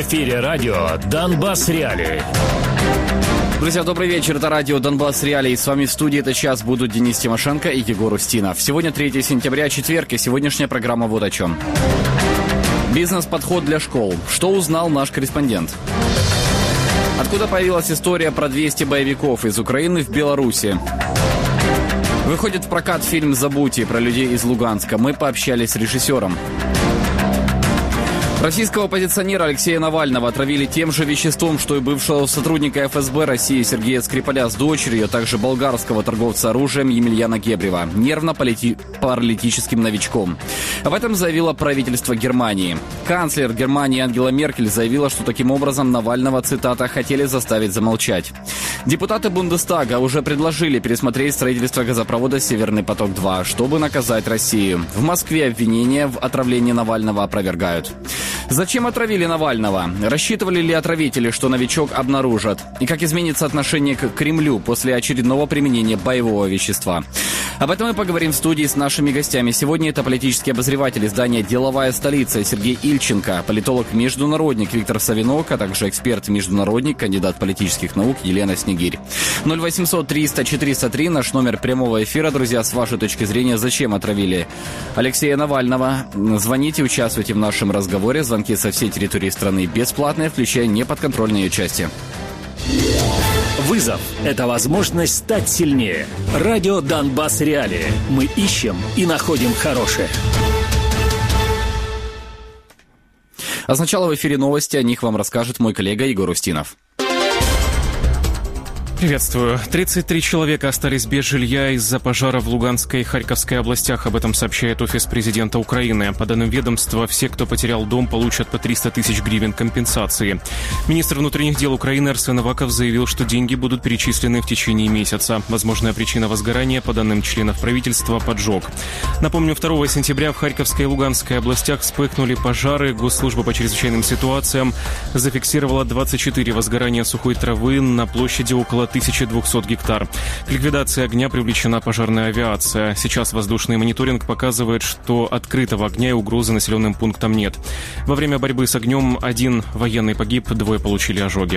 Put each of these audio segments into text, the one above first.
эфире радио «Донбасс Реалии». Друзья, добрый вечер. Это радио «Донбасс Реалии». С вами в студии этот час будут Денис Тимошенко и Егор Устинов. Сегодня 3 сентября, четверг, и сегодняшняя программа вот о чем. Бизнес-подход для школ. Что узнал наш корреспондент? Откуда появилась история про 200 боевиков из Украины в Беларуси? Выходит в прокат фильм «Забудьте» про людей из Луганска. Мы пообщались с режиссером. Российского оппозиционера Алексея Навального отравили тем же веществом, что и бывшего сотрудника ФСБ России Сергея Скрипаля с дочерью, а также болгарского торговца оружием Емельяна Гебрева, нервно-паралитическим новичком. Об этом заявило правительство Германии. Канцлер Германии Ангела Меркель заявила, что таким образом Навального, цитата, хотели заставить замолчать. Депутаты Бундестага уже предложили пересмотреть строительство газопровода «Северный поток-2», чтобы наказать Россию. В Москве обвинения в отравлении Навального опровергают. Зачем отравили Навального? Рассчитывали ли отравители, что новичок обнаружат? И как изменится отношение к Кремлю после очередного применения боевого вещества? Об этом мы поговорим в студии с нашими гостями. Сегодня это политический обозреватель издания «Деловая столица» Сергей Ильченко, политолог-международник Виктор Савинок, а также эксперт-международник, кандидат политических наук Елена Снегирь. 0800 300 403 наш номер прямого эфира. Друзья, с вашей точки зрения, зачем отравили Алексея Навального? Звоните, участвуйте в нашем разговоре. Звонки со всей территории страны бесплатные, включая неподконтрольные части. Вызов – это возможность стать сильнее. Радио «Донбасс Реалии». Мы ищем и находим хорошее. А сначала в эфире новости, о них вам расскажет мой коллега Егор Устинов. Приветствую. 33 человека остались без жилья из-за пожара в Луганской и Харьковской областях. Об этом сообщает Офис президента Украины. По данным ведомства, все, кто потерял дом, получат по 300 тысяч гривен компенсации. Министр внутренних дел Украины Арсен Аваков заявил, что деньги будут перечислены в течение месяца. Возможная причина возгорания, по данным членов правительства, поджог. Напомню, 2 сентября в Харьковской и Луганской областях вспыхнули пожары. Госслужба по чрезвычайным ситуациям зафиксировала 24 возгорания сухой травы на площади около 1200 гектар. К ликвидации огня привлечена пожарная авиация. Сейчас воздушный мониторинг показывает, что открытого огня и угрозы населенным пунктам нет. Во время борьбы с огнем 1 военный погиб, 2 получили ожоги.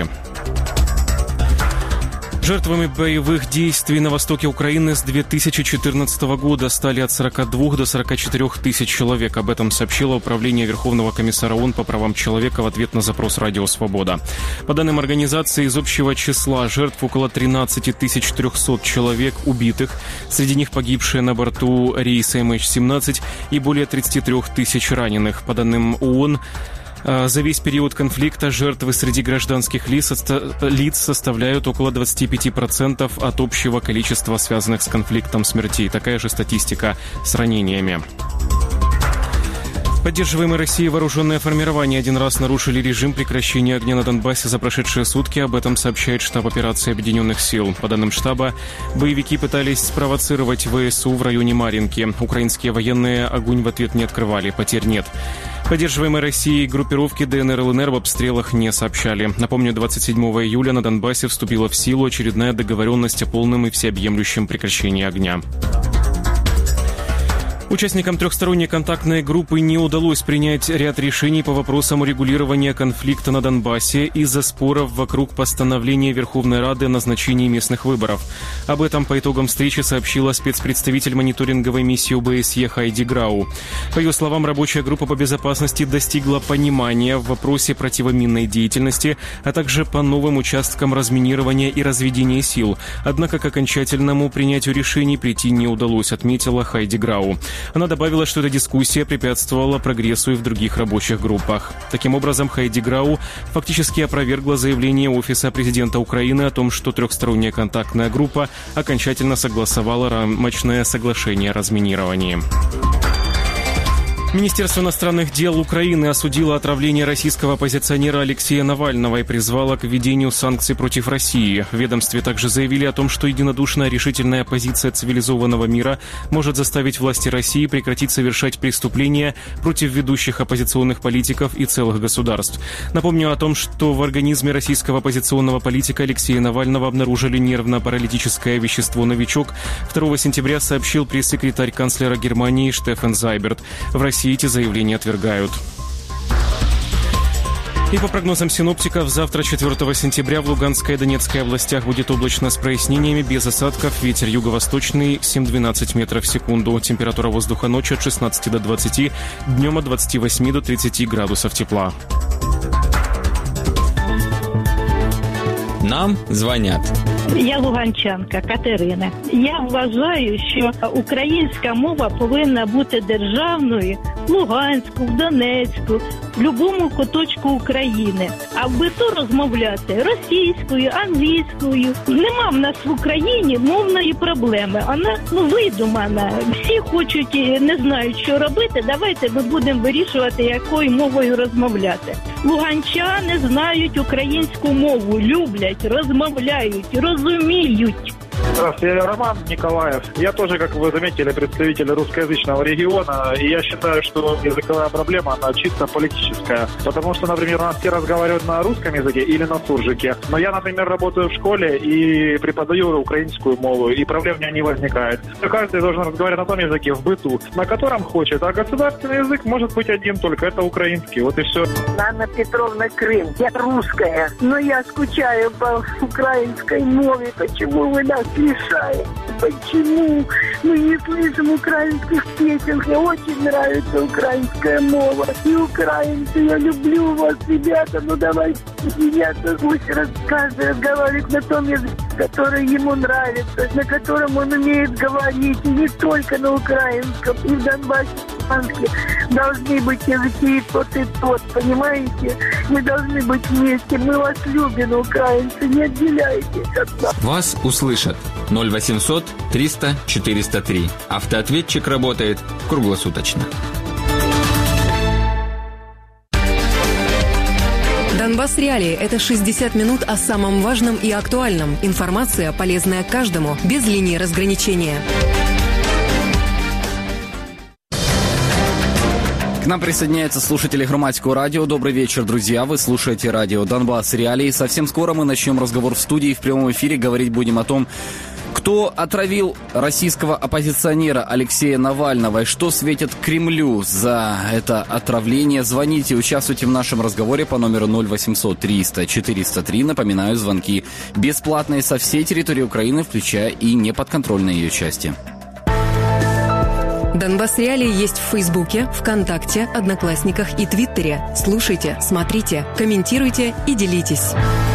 Жертвами боевых действий на востоке Украины с 2014 года стали от 42 до 44 тысяч человек. Об этом сообщило Управление Верховного комиссара ООН по правам человека в ответ на запрос «Радио Свобода». По данным организации, из общего числа жертв около 13 300 человек убитых. Среди них погибшие на борту рейса MH17 и более 33 тысяч раненых. По данным ООН, за весь период конфликта жертвы среди гражданских лиц составляют около 25% от общего количества связанных с конфликтом смертей. Такая же статистика с ранениями. Поддерживаемые Россией вооруженные формирования один раз нарушили режим прекращения огня на Донбассе за прошедшие сутки. Об этом сообщает штаб операции Объединенных сил. По данным штаба, боевики пытались спровоцировать ВСУ в районе Марьинки. Украинские военные огонь в ответ не открывали, потерь нет. Поддерживаемые Россией группировки ДНР и ЛНР в обстрелах не сообщали. Напомню, 27 июля на Донбассе вступила в силу очередная договоренность о полном и всеобъемлющем прекращении огня. Участникам трехсторонней контактной группы не удалось принять ряд решений по вопросам урегулирования конфликта на Донбассе из-за споров вокруг постановления Верховной Рады о назначении местных выборов. Об этом по итогам встречи сообщила спецпредставитель мониторинговой миссии ОБСЕ Хайди Грау. По ее словам, рабочая группа по безопасности достигла понимания в вопросе противоминной деятельности, а также по новым участкам разминирования и разведения сил. Однако к окончательному принятию решений прийти не удалось, отметила Хайди Грау. Она добавила, что эта дискуссия препятствовала прогрессу и в других рабочих группах. Таким образом, Хайди Грау фактически опровергла заявление Офиса президента Украины о том, что трехсторонняя контактная группа окончательно согласовала рамочное соглашение о разминировании. Министерство иностранных дел Украины осудило отравление российского оппозиционера Алексея Навального и призвало к введению санкций против России. В ведомстве также заявили о том, что единодушная решительная позиция цивилизованного мира может заставить власти России прекратить совершать преступления против ведущих оппозиционных политиков и целых государств. Напомню о том, что в организме российского оппозиционного политика Алексея Навального обнаружили нервно-паралитическое вещество «Новичок». 2 сентября сообщил пресс-секретарь канцлера Германии Штефан Зайберт. В России эти заявления отвергают. И по прогнозам синоптиков, завтра, 4 сентября, в Луганской и Донецкой областях будет облачно с прояснениями, без осадков, ветер юго-восточный 7-12 метров в секунду. Температура воздуха ночью от 16 до 20, днем от 28 до 30 градусов тепла. Нам звонят. Я луганчанка Катерина. Я вважаю, що українська мова повинна бути державною в Луганську, в Донецьку, в будь-якому куточку України. А в биту розмовляти російською, англійською. Нема в нас в Україні мовної проблеми. Вона видумана. Всі хочуть, не знають, що робити. Давайте ми будемо вирішувати, якою мовою розмовляти. Луганчани знають українську мову, люблять, розмовляють, разумеют. Здравствуйте, я Роман Николаев. Я тоже, как вы заметили, представитель русскоязычного региона. И я считаю, что языковая проблема, она чисто политическая. Потому что, например, у нас все разговаривают на русском языке или на суржике. Но я, например, работаю в школе и преподаю украинскую мову, и проблем не возникает. Каждый должен разговаривать на том языке в быту, на котором хочет. А государственный язык может быть один только, это украинский. Вот и все. Анна Петровна, Крым. Я русская, но я скучаю по украинской мове. Почему вы нас лишаете? Почему мы не слышим украинских песен? Мне очень нравится украинская мова. И украинцы, я люблю вас, ребята. Ну давайте ребята, пусть каждый разговаривает на том языке, который ему нравится, на котором он умеет говорить. И не только на украинском. И в Донбассе, должны быть языки и тот, понимаете? Мы должны быть вместе. Мы вас любим, украинцы. Не отделяйтесь от нас. Вас услышат. 0800 300 403. Автоответчик работает круглосуточно. Донбасс Реалии – это 60 минут о самом важном и актуальном. Информация, полезная каждому, без линии разграничения. К нам присоединяются слушатели Громадского радио. Добрый вечер, друзья. Вы слушаете радио «Донбасс Реалии». Совсем скоро мы начнем разговор в студии. В прямом эфире говорить будем о том, кто отравил российского оппозиционера Алексея Навального и что светит Кремлю за это отравление. Звоните, участвуйте в нашем разговоре по номеру 0800 300 403. Напоминаю, звонки бесплатные со всей территории Украины, включая и неподконтрольные ее части. Донбасс Реалии есть в Фейсбуке, ВКонтакте, Одноклассниках и Твиттере. Слушайте, смотрите, комментируйте и делитесь.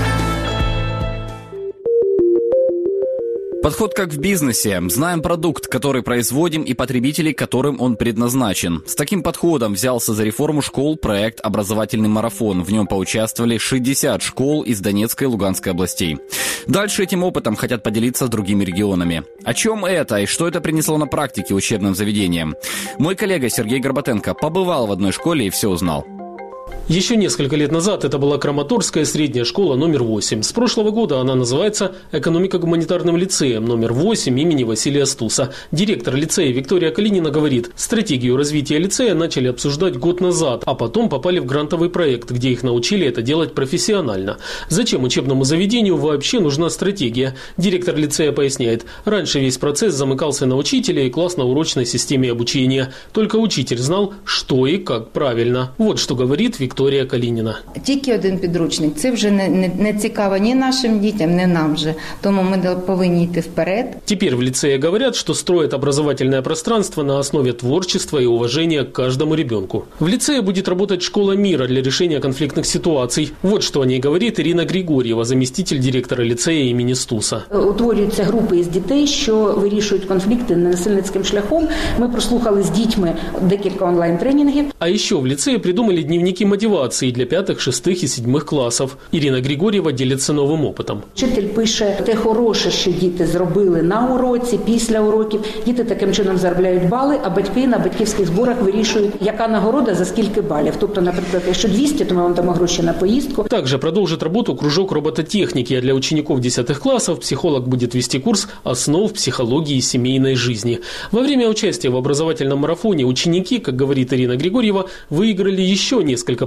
Подход как в бизнесе. Знаем продукт, который производим, и потребителей, которым он предназначен. С таким подходом взялся за реформу школ проект «Образовательный марафон». В нем поучаствовали 60 школ из Донецкой и Луганской областей. Дальше этим опытом хотят поделиться с другими регионами. О чем это и что это принесло на практике учебным заведениям? Мой коллега Сергей Горбатенко побывал в одной школе и все узнал. Еще несколько лет назад это была Краматорская средняя школа номер 8. С прошлого года она называется экономико-гуманитарным лицеем номер 8 имени Василия Стуса. Директор лицея Виктория Калинина говорит, стратегию развития лицея начали обсуждать год назад, а потом попали в грантовый проект, где их научили это делать профессионально. Зачем учебному заведению вообще нужна стратегия? Директор лицея поясняет, раньше весь процесс замыкался на учителе и классно-урочной системе обучения. Только учитель знал, что и как правильно. Вот что говорит Виктория Калиніна. Тільки один підручник. Це вже не цікаво ні нашим дітям, ні нам же. Тому ми повинні йти вперед. Теперь в лицее говорят, что строят образовательное пространство на основе творчества и уважения к каждому ребенку. В лицее будет работать школа мира для решения конфликтных ситуаций. Вот что о ней говорит Ирина Григорьева, заместитель директора лицея імені Стуса. Утворюються групи із дітей, що вирішують конфлікти насильницьким шляхом. Ми прослухали з дітьми декілька онлайн-тренінгів. А еще в лицее придумали дневники мотивации для 5, 6 и 7 классов. Ирина Григорьева делится новым опытом. Вчитель пише те хороше, що діти зробили на уроці, після уроків. Діти таким чином заробляють бали, а батьки на батьківських зборах вирішують, яка нагорода за скільки балів. Тобто, наприклад, якщо 200, то ми вам дамо гроші на поїздку. Также продолжит работу кружок робототехники, а для учеников 10 классов психолог будет вести курс «Основ психологии семейной жизни». Во время участия в образовательном марафоне ученики, как говорит Ирина Григорьева, выиграли еще несколько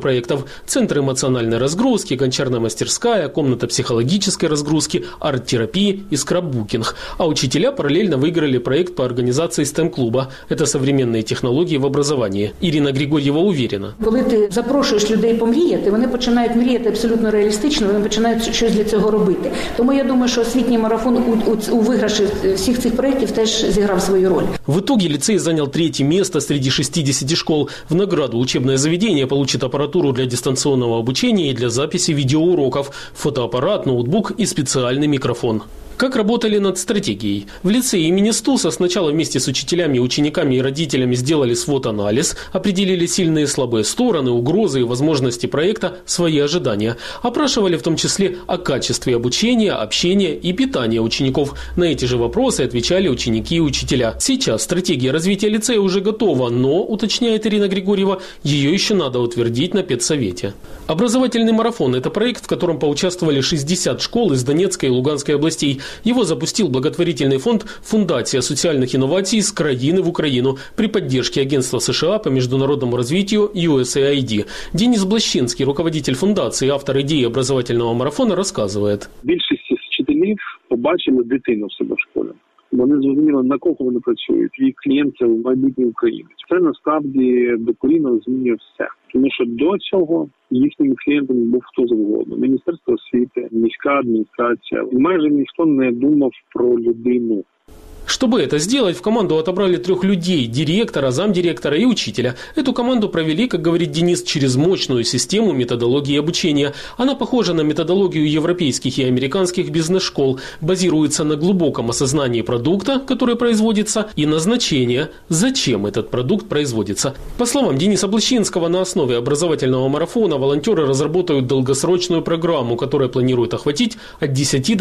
проектов – Центр эмоциональной разгрузки, гончарная мастерская, комната психологической разгрузки, арт-терапии и скраббукинг. А учителя параллельно выиграли проект по организации STEM-клуба. Это современные технологии в образовании. Ирина Григорьева уверена. Коли ти запрошуєш людей помріяти, вони починають мріяти абсолютно реалістично, вони починають щось для цього робити. Тому я думаю, що освітній марафон у виграші всіх цих проєктів теж зіграв свою роль. В итоге лицей занял 3-е место среди 60 школ. В награду учебное заведение получит аппаратуру для дистанционного обучения и для записи видеоуроков, фотоаппарат, ноутбук и специальный микрофон. Как работали над стратегией? В лицее имени Стуса сначала вместе с учителями, учениками и родителями сделали свод-анализ, определили сильные и слабые стороны, угрозы и возможности проекта, свои ожидания. Опрашивали в том числе о качестве обучения, общения и питания учеников. На эти же вопросы отвечали ученики и учителя. Сейчас стратегия развития лицея уже готова, но, уточняет Ирина Григорьева, ее еще надо утвердить на педсовете. Образовательный марафон – это проект, в котором поучаствовали 60 школ из Донецкой и Луганской областей. Его запустил благотворительный фонд «Фундация социальных инноваций с краины в Украину» при поддержке Агентства США по международному развитию USAID. Денис Блащинский, руководитель фундации и автор идеи образовательного марафона, рассказывает. Більшість вчителів побачили дитину в себе в школі. Вони зрозуміли, на кого вони працюють, і клієнт – це майбутній українець. Це насправді докорінно змінює все. Тому що до цього їхніми клієнтами був хто завгодно. Міністерство освіти, міська адміністрація. І майже ніхто не думав про людину. Чтобы это сделать, в команду отобрали 3 людей – директора, замдиректора и учителя. Эту команду провели, как говорит Денис, через мощную систему методологии обучения. Она похожа на методологию европейских и американских бизнес-школ, базируется на глубоком осознании продукта, который производится, и назначения, зачем этот продукт производится. По словам Дениса Блащинского, на основе образовательного марафона волонтеры разработают долгосрочную программу, которая планирует охватить от 10 до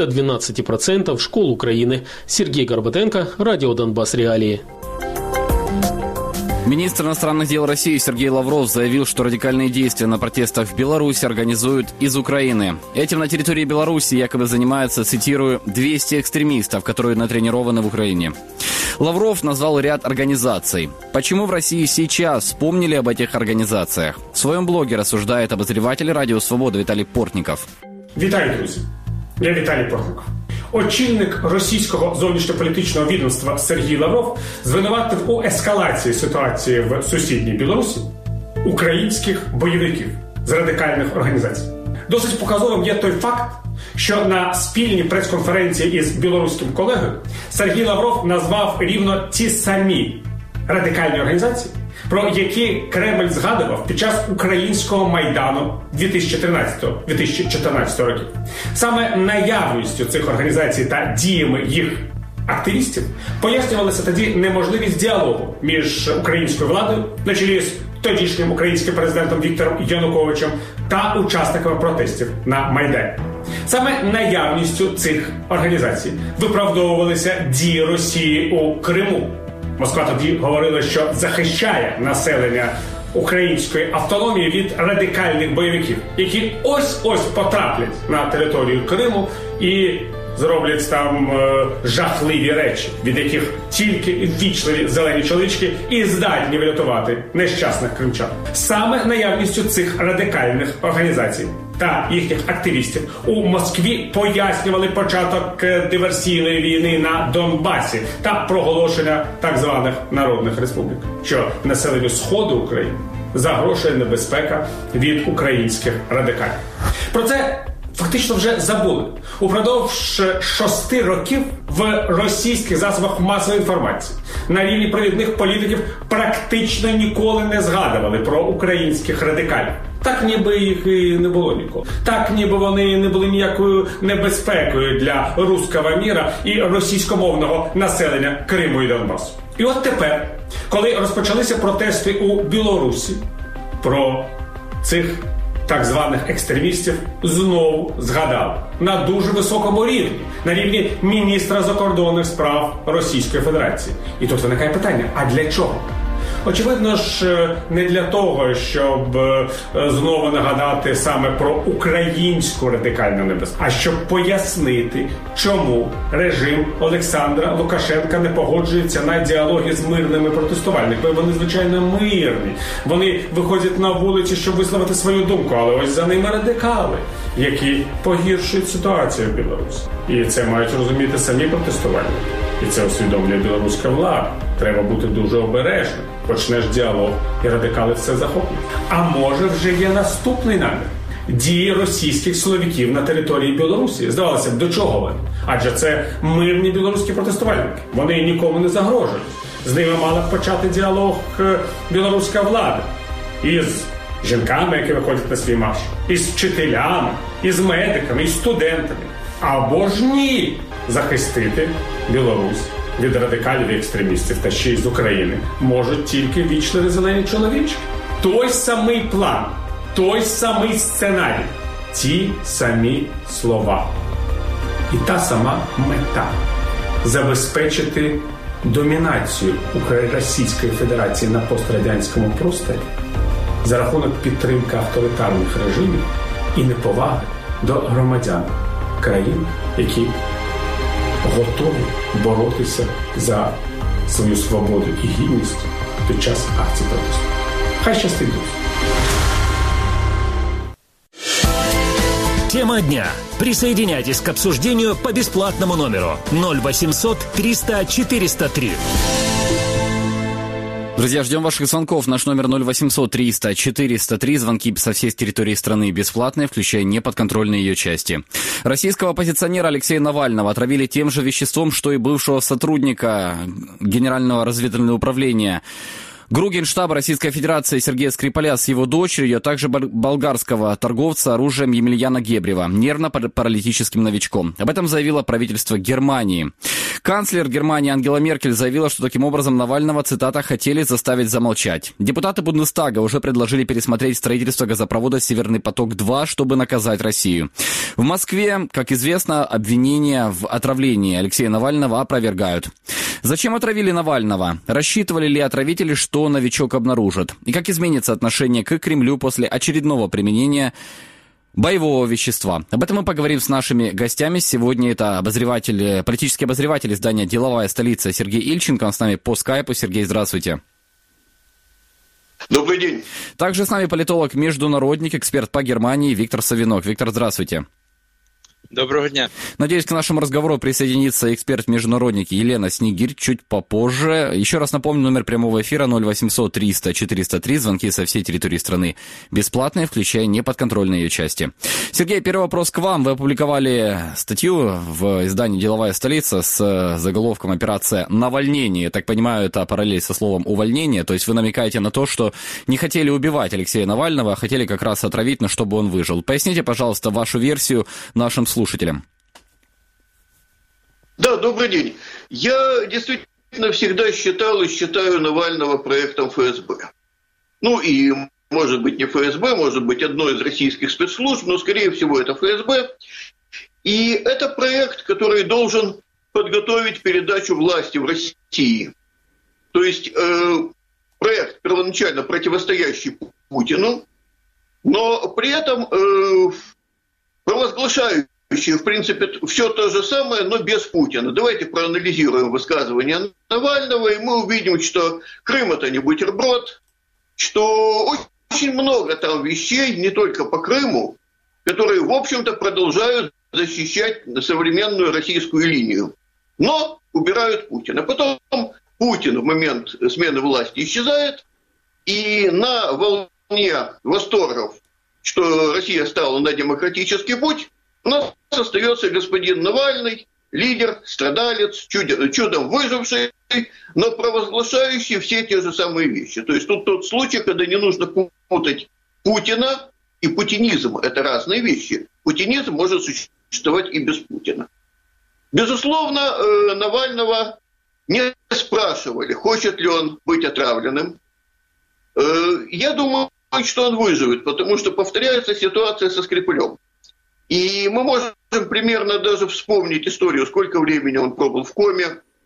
12% школ Украины. Сергей Горбатенко, Радио Донбасс Реалии. Министр иностранных дел России Сергей Лавров заявил, что радикальные действия на протестах в Беларуси организуют из Украины. Этим на территории Беларуси якобы занимаются, цитирую, 200 экстремистов, которые натренированы в Украине. Лавров назвал ряд организаций. Почему в России сейчас вспомнили об этих организациях? В своем блоге рассуждает обозреватель Радио Свобода Виталий Портников. Вітаю, друзі. Я Віталій Портников. Очільник російського зовнішньополітичного відомства Сергій Лавров звинуватив у ескалації ситуації в сусідній Білорусі українських бойовиків з радикальних організацій. Досить показовим є той факт, що на спільній прес-конференції із білоруським колегою Сергій Лавров назвав рівно ті самі радикальні організації, про які Кремль згадував під час українського Майдану 2013-2014 років. Саме наявністю цих організацій та діями їх активістів пояснювалася тоді неможливість діалогу між українською владою на чолі з тодішнім українським президентом Віктором Януковичем та учасниками протестів на Майдані. Саме наявністю цих організацій виправдовувалися дії Росії у Криму. Москва тоді говорила, що захищає населення української автономії від радикальних бойовиків, які ось-ось потраплять на територію Криму і зроблять там жахливі речі, від яких тільки ввічливі зелені чоловічки і здатні врятувати нещасних кримчан. Саме наявністю цих радикальних організацій та їхніх активістів у Москві пояснювали початок диверсійної війни на Донбасі та проголошення так званих народних республік, що населенню Сходу України загрожує небезпека від українських радикалів. Про це фактично вже забули. Упродовж 6 років в російських засобах масової інформації на рівні провідних політиків практично ніколи не згадували про українських радикалів. Так ніби їх і не було ніколи. Так ніби вони не були ніякою небезпекою для руського міра і російськомовного населення Криму і Донбасу. І от тепер, коли розпочалися протести у Білорусі, про цих так званих екстремістів знову згадали. На дуже високому рівні. На рівні міністра закордонних справ Російської Федерації. І тут виникає питання, а для чого? Очевидно ж, не для того, щоб знову нагадати саме про українську радикальну небезпеку, а щоб пояснити, чому режим Олександра Лукашенка не погоджується на діалоги з мирними протестувальниками. Вони, звичайно, мирні. Вони виходять на вулиці, щоб висловити свою думку, але ось за ними радикали, які погіршують ситуацію в Білорусі. І це мають розуміти самі протестувальники. І це усвідомлює білоруська влада. Треба бути дуже обережним. Почнеш діалог, і радикали все захоплять. А може вже є наступний намір? Дії російських силовиків на території Білорусі. Здавалося б, до чого вони? Адже це мирні білоруські протестувальники. Вони нікому не загрожують. З ними мала б почати діалог білоруська влада. Із жінками, які виходять на свій марш, із вчителями, із медиками, із студентами. Або ж ні, захистити Білорусь від радикалів і екстремістів, та ще й з України, можуть тільки вічливі зелені чоловічки. Той самий план, той самий сценарій, ті самі слова. І та сама мета – забезпечити домінацію Російської Федерації на пострадянському просторі за рахунок підтримки авторитарних режимів і неповаги до громадян країн, які готові боротися за свою свободу і гідність під час акцій протесту. Хай щастить. Тема дня. Присоединяйтесь к обсуждению по бесплатному номеру 0800 300 403. Друзья, ждем ваших звонков. Наш номер 0800 300 403. Звонки со всей территории страны бесплатные, включая неподконтрольные ее части. Российского оппозиционера Алексея Навального отравили тем же веществом, что и бывшего сотрудника Генерального разведывательного управления ГРУ Генштаба Российской Федерации Сергея Скрипаля с его дочерью, а также болгарского торговца оружием Емельяна Гебрева, нервно-паралитическим новичком. Об этом заявило правительство Германии. Канцлер Германии Ангела Меркель заявила, что таким образом Навального, цитата, хотели заставить замолчать. Депутаты Бундестага уже предложили пересмотреть строительство газопровода «Северный поток-2», чтобы наказать Россию. В Москве, как известно, обвинения в отравлении Алексея Навального опровергают. Зачем отравили Навального? Рассчитывали ли отравители, что новичок обнаружит? И как изменится отношение к Кремлю после очередного применения боевого вещества? Об этом мы поговорим с нашими гостями. Сегодня это политический обозреватель издания «Деловая столица» Сергей Ильченко. Он с нами по скайпу. Сергей, здравствуйте. Добрый день. Также с нами политолог-международник, эксперт по Германии Виктор Савинок. Виктор, здравствуйте. Доброго дня. Надеюсь, к нашему разговору присоединится эксперт-международник Елена Снегирь чуть попозже. Еще раз напомню, номер прямого эфира 0800 300 403. Звонки со всей территории страны бесплатные, включая неподконтрольные ее части. Сергей, первый вопрос к вам. Вы опубликовали статью в издании «Деловая столица» с заголовком «Операция навальнение». Я так понимаю, это параллель со словом «увольнение». То есть вы намекаете на то, что не хотели убивать Алексея Навального, а хотели как раз отравить, но чтобы он выжил. Поясните, пожалуйста, вашу версию нашим слушателям. Да, добрый день. Я действительно всегда считал и считаю Навального проектом ФСБ. Ну и, может быть, не ФСБ, может быть, одной из российских спецслужб, но, скорее всего, это ФСБ. И это проект, который должен подготовить передачу власти в России. То есть проект, первоначально противостоящий Путину, но при этом провозглашающий, в принципе, все то же самое, но без Путина. Давайте проанализируем высказывания Навального, и мы увидим, что Крым – это не бутерброд, что очень много там вещей, не только по Крыму, которые, в общем-то, продолжают защищать современную российскую линию. Но убирают Путина. Потом Путин в момент смены власти исчезает, и на волне восторгов, что Россия стала на демократический путь, у нас остается господин Навальный, лидер, страдалец, чудом выживший, но провозглашающий все те же самые вещи. То есть тут тот случай, когда не нужно путать Путина и путинизм. Это разные вещи. Путинизм может существовать и без Путина. Безусловно, Навального не спрашивали, хочет ли он быть отравленным. Я думаю, что он выживет, потому что повторяется ситуация со Скрипалем. И мы можем примерно даже вспомнить историю, сколько времени он пробыл в коме.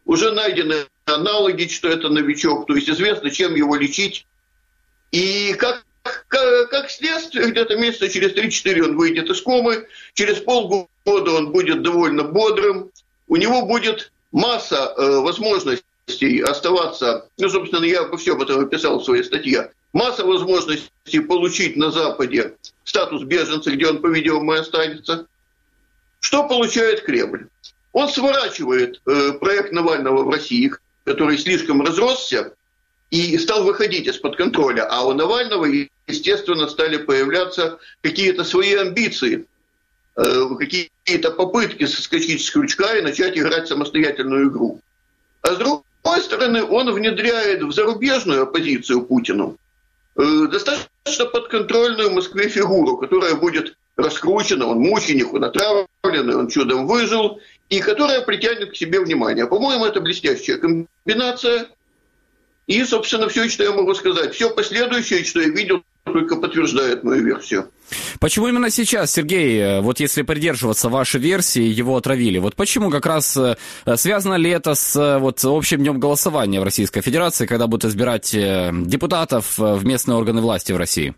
уже найдены аналоги, что это новичок, то есть известно, чем его лечить. И как следствие, где-то месяца через 3-4 он выйдет из комы, через полгода он будет довольно бодрым, у него будет масса возможностей оставаться, собственно, я обо всем этом описал в своей статье, масса возможностей получить на Западе статус беженца, где он, по-видимому, и останется. Что получает Кремль? Он сворачивает проект Навального в России, который слишком разросся и стал выходить из-под контроля, а у Навального, естественно, стали появляться какие-то свои амбиции, какие-то попытки соскочить с крючка и начать играть самостоятельную игру. А с другой стороны, он внедряет в зарубежную оппозицию Путину достаточно подконтрольную Москве фигуру, которая будет раскручена, он мученик, он отравленный, он чудом выжил, и которая притянет к себе внимание. По-моему, это блестящая комбинация. И, собственно, все, что я могу сказать. Все последующее, что я видел, только подтверждает мою версию. Почему именно сейчас, Сергей, вот если придерживаться вашей версии, его отравили? Вот почему как раз связано ли это с вот общим днем голосования в Российской Федерации, когда будут избирать депутатов в местные органы власти в России?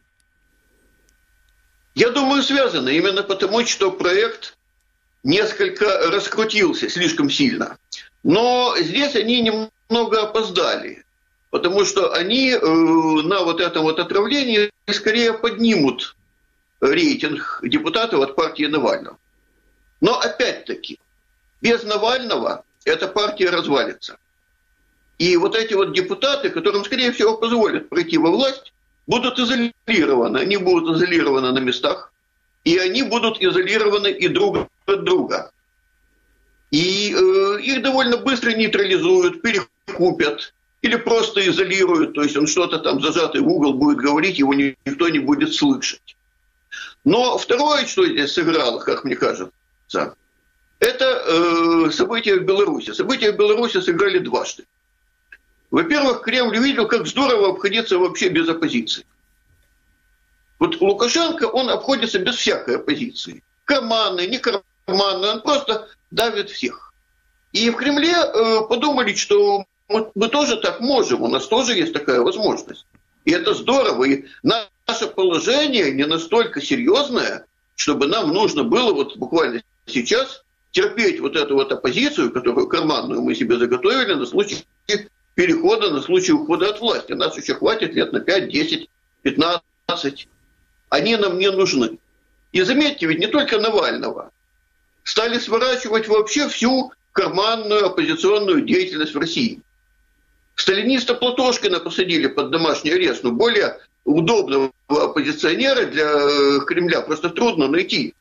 Я думаю, связано. Именно потому, что проект несколько раскрутился слишком сильно. Но здесь они немного опоздали. Потому что они на вот этом вот отравлении скорее поднимут рейтинг депутатов от партии Навального. Но опять-таки, без Навального эта партия развалится. И вот эти вот депутаты, которым, скорее всего, позволят пройти во власть, будут изолированы. Они будут изолированы на местах, и они будут изолированы и друг от друга. И их довольно быстро нейтрализуют, перекупят, или просто изолируют, то есть он что-то там зажатый в угол будет говорить, его никто не будет слышать. Но второе, что здесь сыграло, как мне кажется, это события в Беларуси. События в Беларуси сыграли дважды. Во-первых, Кремль увидел, как здорово обходиться вообще без оппозиции. Вот Лукашенко, он обходится без всякой оппозиции. Карманный, не карманный, он просто давит всех. И в Кремле подумали, что мы тоже так можем, у нас тоже есть такая возможность. И это здорово. И наше положение не настолько серьезное, чтобы нам нужно было вот буквально сейчас терпеть вот эту вот оппозицию, которую карманную мы себе заготовили на случай перехода, на случай ухода от власти. Нас еще хватит лет на 5, 10, 15. Они нам не нужны. И заметьте, ведь не только Навального. Стали сворачивать вообще всю карманную оппозиционную деятельность в России. Сталиниста Платошкина посадили под домашний арест, но более удобного оппозиционера для Кремля просто трудно найти.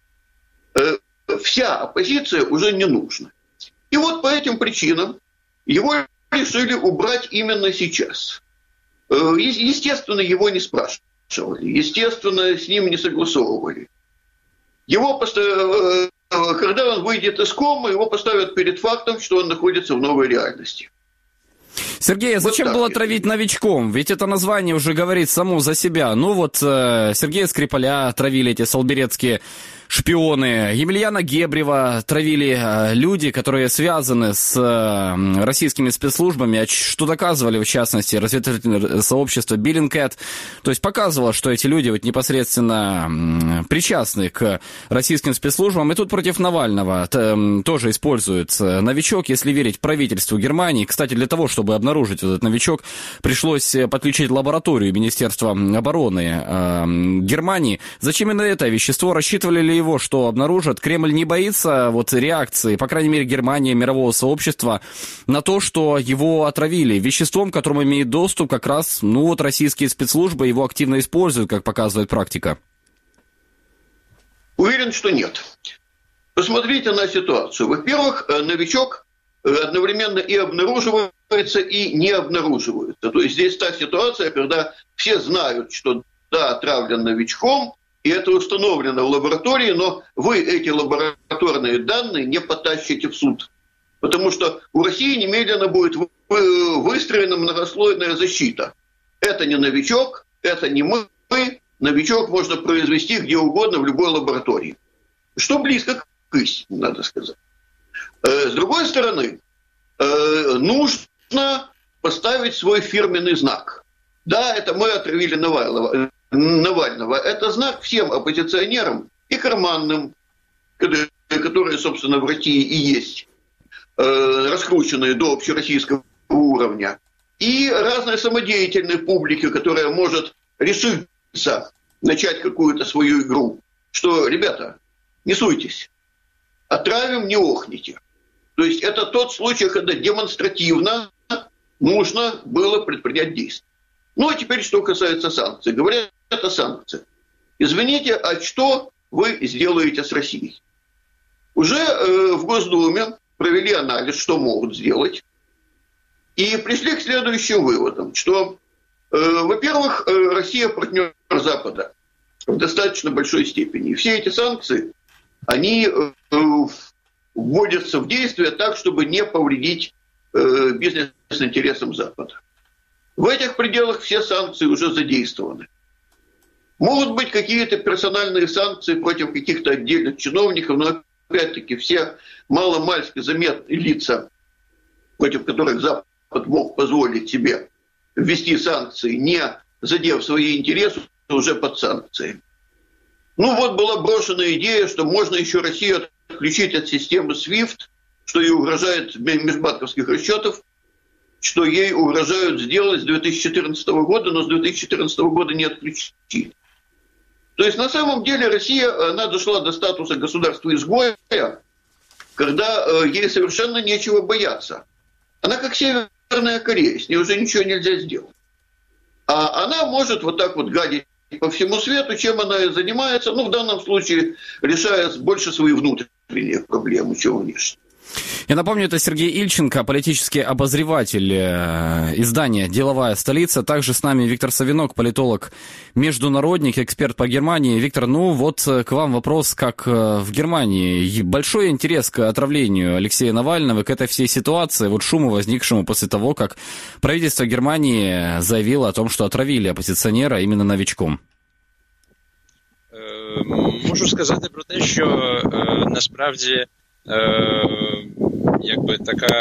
Вся оппозиция уже не нужна. И вот по этим причинам его решили убрать именно сейчас. Естественно, его не спрашивали, естественно, с ним не согласовывали. Его когда он выйдет из комы, его поставят перед фактом, что он находится в новой реальности. Сергей, а зачем было травить новичком? Ведь это название уже говорит само за себя. Ну вот Сергея Скрипаля травили эти солберецкие шпионы, Емельяна Гебрева травили люди, которые связаны с российскими спецслужбами, что доказывали, в частности, разведывательное сообщество Bellingcat. То есть показывало, что эти люди вот непосредственно причастны к российским спецслужбам. И тут против Навального тоже используют новичок, если верить правительству Германии. Кстати, для того, чтобы обнаружить этот новичок, пришлось подключить лабораторию Министерства обороны Германии. Зачем именно это вещество? Рассчитывали ли его, что обнаружат? Кремль не боится вот реакции, по крайней мере, Германии, мирового сообщества, на то, что его отравили веществом, к которому имеет доступ как раз, ну вот, российские спецслужбы его активно используют, как показывает практика. Уверен, что нет. Посмотрите на ситуацию. Во-первых, новичок одновременно и обнаруживается, и не обнаруживается. То есть здесь та ситуация, когда все знают, что да, отравлен новичком, и это установлено в лаборатории, но вы эти лабораторные данные не потащите в суд. Потому что у России немедленно будет выстроена многослойная защита. Это не новичок, это не мы. Новичок можно произвести где угодно в любой лаборатории. Что близко к истине, надо сказать. С другой стороны, нужно поставить свой фирменный знак. Да, это мы отравили Навального. Это знак всем оппозиционерам и карманным, которые, собственно, в России и есть, раскрученные до общероссийского уровня, и разной самодеятельной публике, которая может решиться начать какую-то свою игру, что, ребята, не суйтесь, отравим, не охните. То есть это тот случай, когда демонстративно нужно было предпринять действия. Ну, а теперь, что касается санкций. Говорят о санкциях. Извините, а что вы сделаете с Россией? Уже в Госдуме провели анализ, что могут сделать, и пришли к следующим выводам, что, во-первых, Россия партнер Запада в достаточно большой степени. И все эти санкции, они вводятся в действие так, чтобы не повредить бизнес-интересам Запада. В этих пределах все санкции уже задействованы. Могут быть какие-то персональные санкции против каких-то отдельных чиновников, но опять-таки все маломальски заметные лица, против которых Запад мог позволить себе ввести санкции, не задев свои интересы, уже под санкциями. Ну вот была брошена идея, что можно еще Россию отключить от системы SWIFT, что ей угрожает межбанковских расчетов, что ей угрожают сделать с 2014 года, но с 2014 года не отключили. То есть на самом деле Россия, она дошла до статуса государства-изгоя, когда ей совершенно нечего бояться. Она как Северная Корея, с ней уже ничего нельзя сделать. А она может вот так вот гадить по всему свету, чем она и занимается, ну в данном случае решая больше свои внутренние проблемы, чем внешние. Я напомню, это Сергей Ильченко, политический обозреватель издания «Деловая столица». Также с нами Виктор Савинок, политолог, международник, эксперт по Германии. Виктор, ну вот к вам вопрос, как в Германии. Большой интерес к отравлению Алексея Навального, к этой всей ситуации, вот шуму, возникшему после того, как правительство Германии заявило о том, что отравили оппозиционера именно новичком. Можу сказати про те, що насправді якби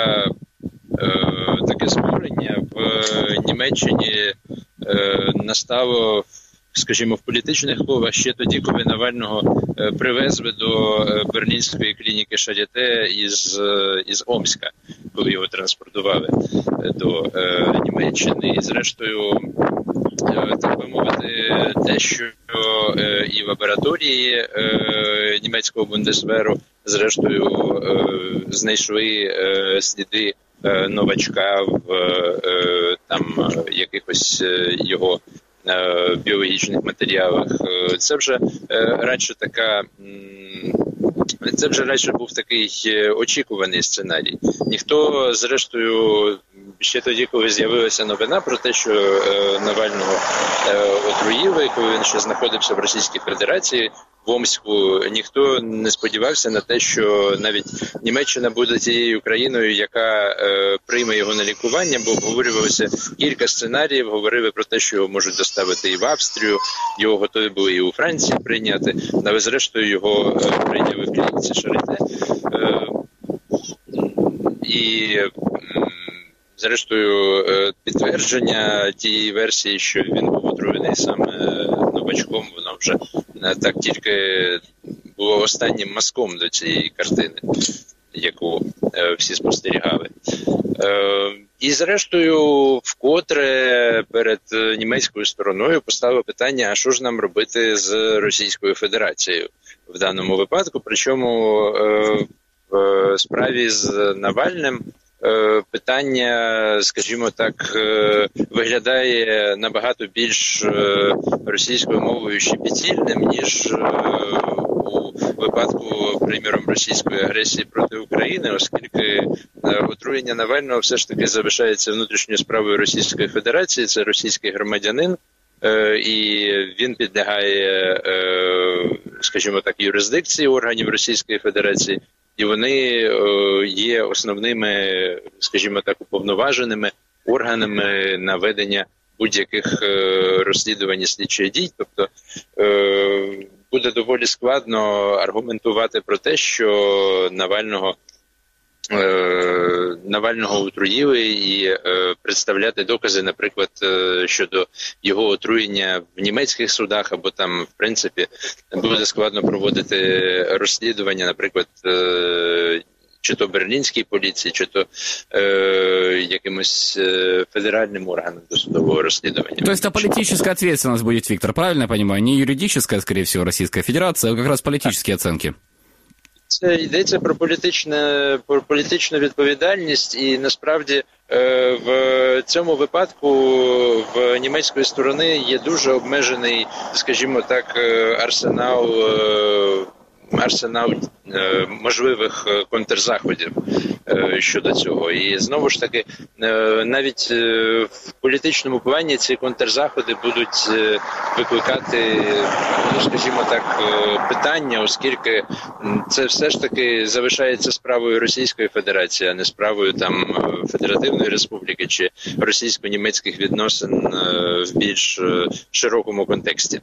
таке створення в Німеччині настало, скажімо, в політичних колах ще тоді, коли Навального привезли до берлінської клініки Шаріте із Омська, коли його транспортували до Німеччини. І зрештою, так би мовити, те, що і лабораторії німецького Бундесверу зрештою знайшли сліди новачка в там якихось його біологічних матеріалах. Це вже радше був такий очікуваний сценарій. Ніхто, зрештою, ще тоді, коли з'явилася новина про те, що Навального отруїли, коли він ще знаходився в Російській Федерації, в Омську, ніхто не сподівався на те, що навіть Німеччина буде тією країною, яка прийме його на лікування, бо обговорювалося кілька сценаріїв, говорили про те, що його можуть доставити і в Австрію, його готові були і у Франції прийняти, але зрештою його прийняли в клініці Шаріте. І зрештою підтвердження тієї версії, що він був отруєний саме новачком, воно вже так тільки було останнім мазком до цієї картини, яку всі спостерігали. І зрештою, вкотре перед німецькою стороною поставило питання, а що ж нам робити з Російською Федерацією в даному випадку, причому в справі з Навальним питання, скажімо так, виглядає набагато більш російською мовою щепетільним, ніж у випадку, приміром, російської агресії проти України, оскільки отруєння Навального все ж таки залишається внутрішньою справою Російської Федерації, це російський громадянин, і він підлягає, скажімо так, юрисдикції органів Російської Федерації, і вони є основними, скажімо так, уповноваженими органами на ведення будь-яких розслідувань і слідчих дій. Тобто буде доволі складно аргументувати про те, що Навального Навального отруїли і представляти докази, наприклад, щодо його отруєння в німецьких судах, або там, в принципі, буде складно проводити розслідування, наприклад, чи то берлінській поліції, чи то якимось федеральным органам досудового расследования. То есть, политическая ответственность будет, Виктор, правильно я понимаю? Не юридическая, скорее всего, Российская Федерация, а как раз политические оценки. Це йдеться про політичну відповідальність, і насправді в цьому випадку в німецької сторони є дуже обмежений, скажімо так, арсенал можливих контрзаходів щодо цього. І знову ж таки, навіть в політичному плані ці контрзаходи будуть викликати, скажімо так, питання, оскільки це все ж таки залишається справою Російської Федерації, а не справою там Федеративної Республіки чи російсько-німецьких відносин в більш широкому контексті.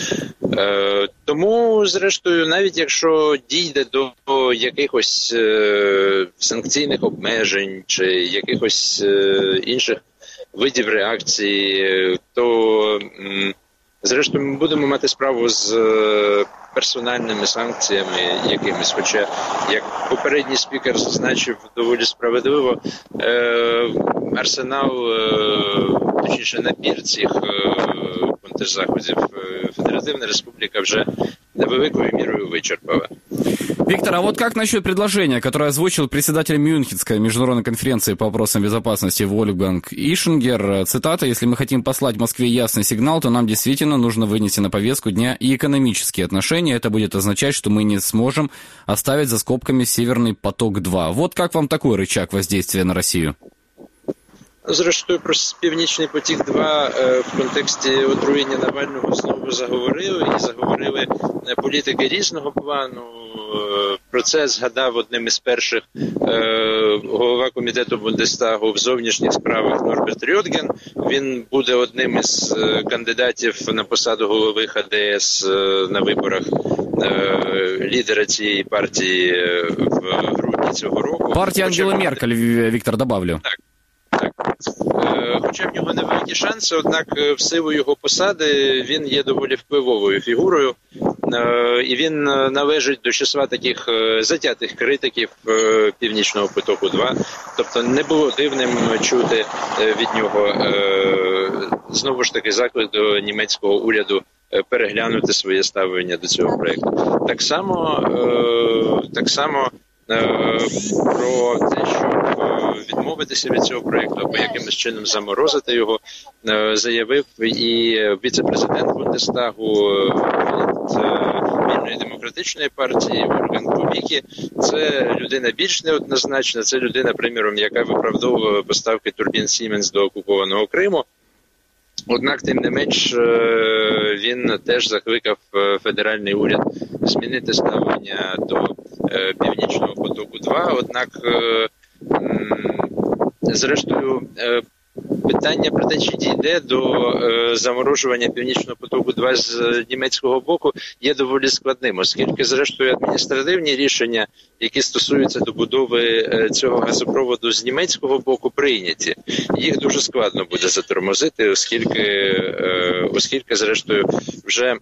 Тому, зрештою, навіть якщо дійде до якихось санкційних обмежень чи якихось інших видів реакції, то, зрештою, ми будемо мати справу з персональними санкціями якимись. Хоча, як попередній спікер зазначив доволі справедливо, арсенал, точніше набір цих контрзаходів Федеративна Республіка вже великою мірою вичерпала. Виктор, а вот как насчет предложения, которое озвучил председатель Мюнхенской международной конференции по вопросам безопасности Вольфганг Ишингер? Цитата: «Если мы хотим послать Москве ясный сигнал, то нам действительно нужно вынести на повестку дня и экономические отношения. Это будет означать, что мы не сможем оставить за скобками Северный поток-2». Вот как вам такой рычаг воздействия на Россию? Зрештою, про Північний потік-2 в контексті отруєння Навального знову заговорили політики різного плану. Про це згадав одним із перших голова комітету Бундестагу в зовнішніх справах Норберт Рьотген. Він буде одним із кандидатів на посаду голови ХДС на виборах лідера цієї партії в грудні цього року. Партія Ангели Меркель, Віктор, добавлю. Так. Хоча в нього невеликі шанси, однак в силу його посади він є доволі впливовою фігурою, і він належить до числа таких затятих критиків Північного потоку-2. Тобто не було дивним чути від нього знову ж таки заклик до німецького уряду переглянути своє ставлення до цього проєкту. Так само про те, щоб відмовитися від цього проєкту або якимось чином заморозити його, заявив і віце-президент Бундестагу від Вільної демократичної партії Вольфганг Кубікі. Це людина більш неоднозначна, це людина, приміром, яка виправдовувала поставки турбін Siemens до окупованого Криму. Однак, тим не менш, він теж закликав федеральний уряд змінити ставлення до Північного потоку-2. Однак, зрештою, питання про те, чи дійде до заморожування Північного потоку-2 з німецького боку, є доволі складним, оскільки, зрештою, адміністративні рішення, які стосуються добудови цього газопроводу з німецького боку, прийняті. Їх дуже складно буде затормозити, оскільки зрештою, вже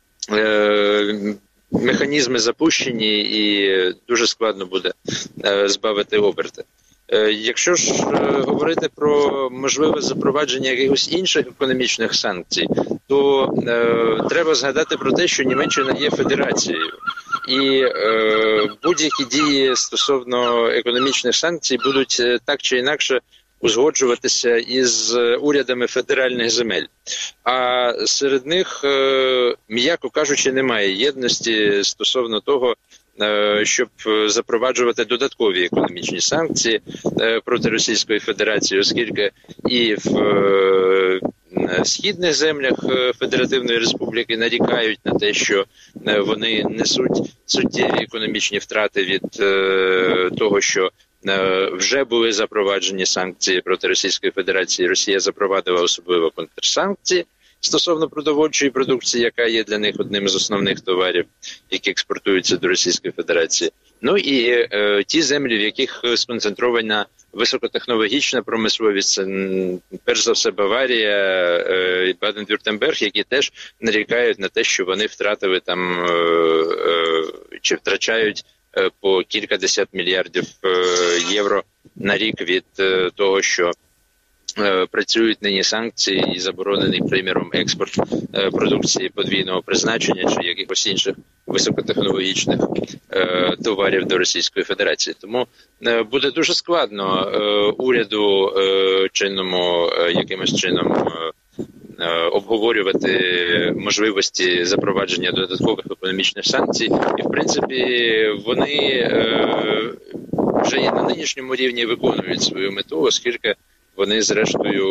механізми запущені і дуже складно буде збавити оберти. Якщо ж говорити про можливе запровадження якихось інших економічних санкцій, то треба згадати про те, що Німеччина є федерацією. І будь-які дії стосовно економічних санкцій будуть так чи інакше узгоджуватися із урядами федеральних земель. А серед них, м'яко кажучи, немає єдності стосовно того, щоб запроваджувати додаткові економічні санкції проти Російської Федерації, оскільки і в східних землях Федеративної Республіки нарікають на те, що вони несуть суттєві економічні втрати від того, що вже були запроваджені санкції проти Російської Федерації. Росія запровадила особливо контрсанкції стосовно продовольчої продукції, яка є для них одним з основних товарів, які експортуються до Російської Федерації. Ну і ті землі, в яких сконцентрована високотехнологічна промисловість, це перш за все Баварія і Баден-Вюртемберг, які теж нарікають на те, що вони втратили там чи втрачають по кількадесят мільярдів євро на рік від того, що працюють нині санкції і заборонений, приміром, експорт продукції подвійного призначення чи якихось інших високотехнологічних товарів до Російської Федерації. Тому буде дуже складно уряду чинному якимось чином обговорювати можливості запровадження додаткових економічних санкцій. І, в принципі, вони вже і на нинішньому рівні виконують свою мету, оскільки вони, зрештою,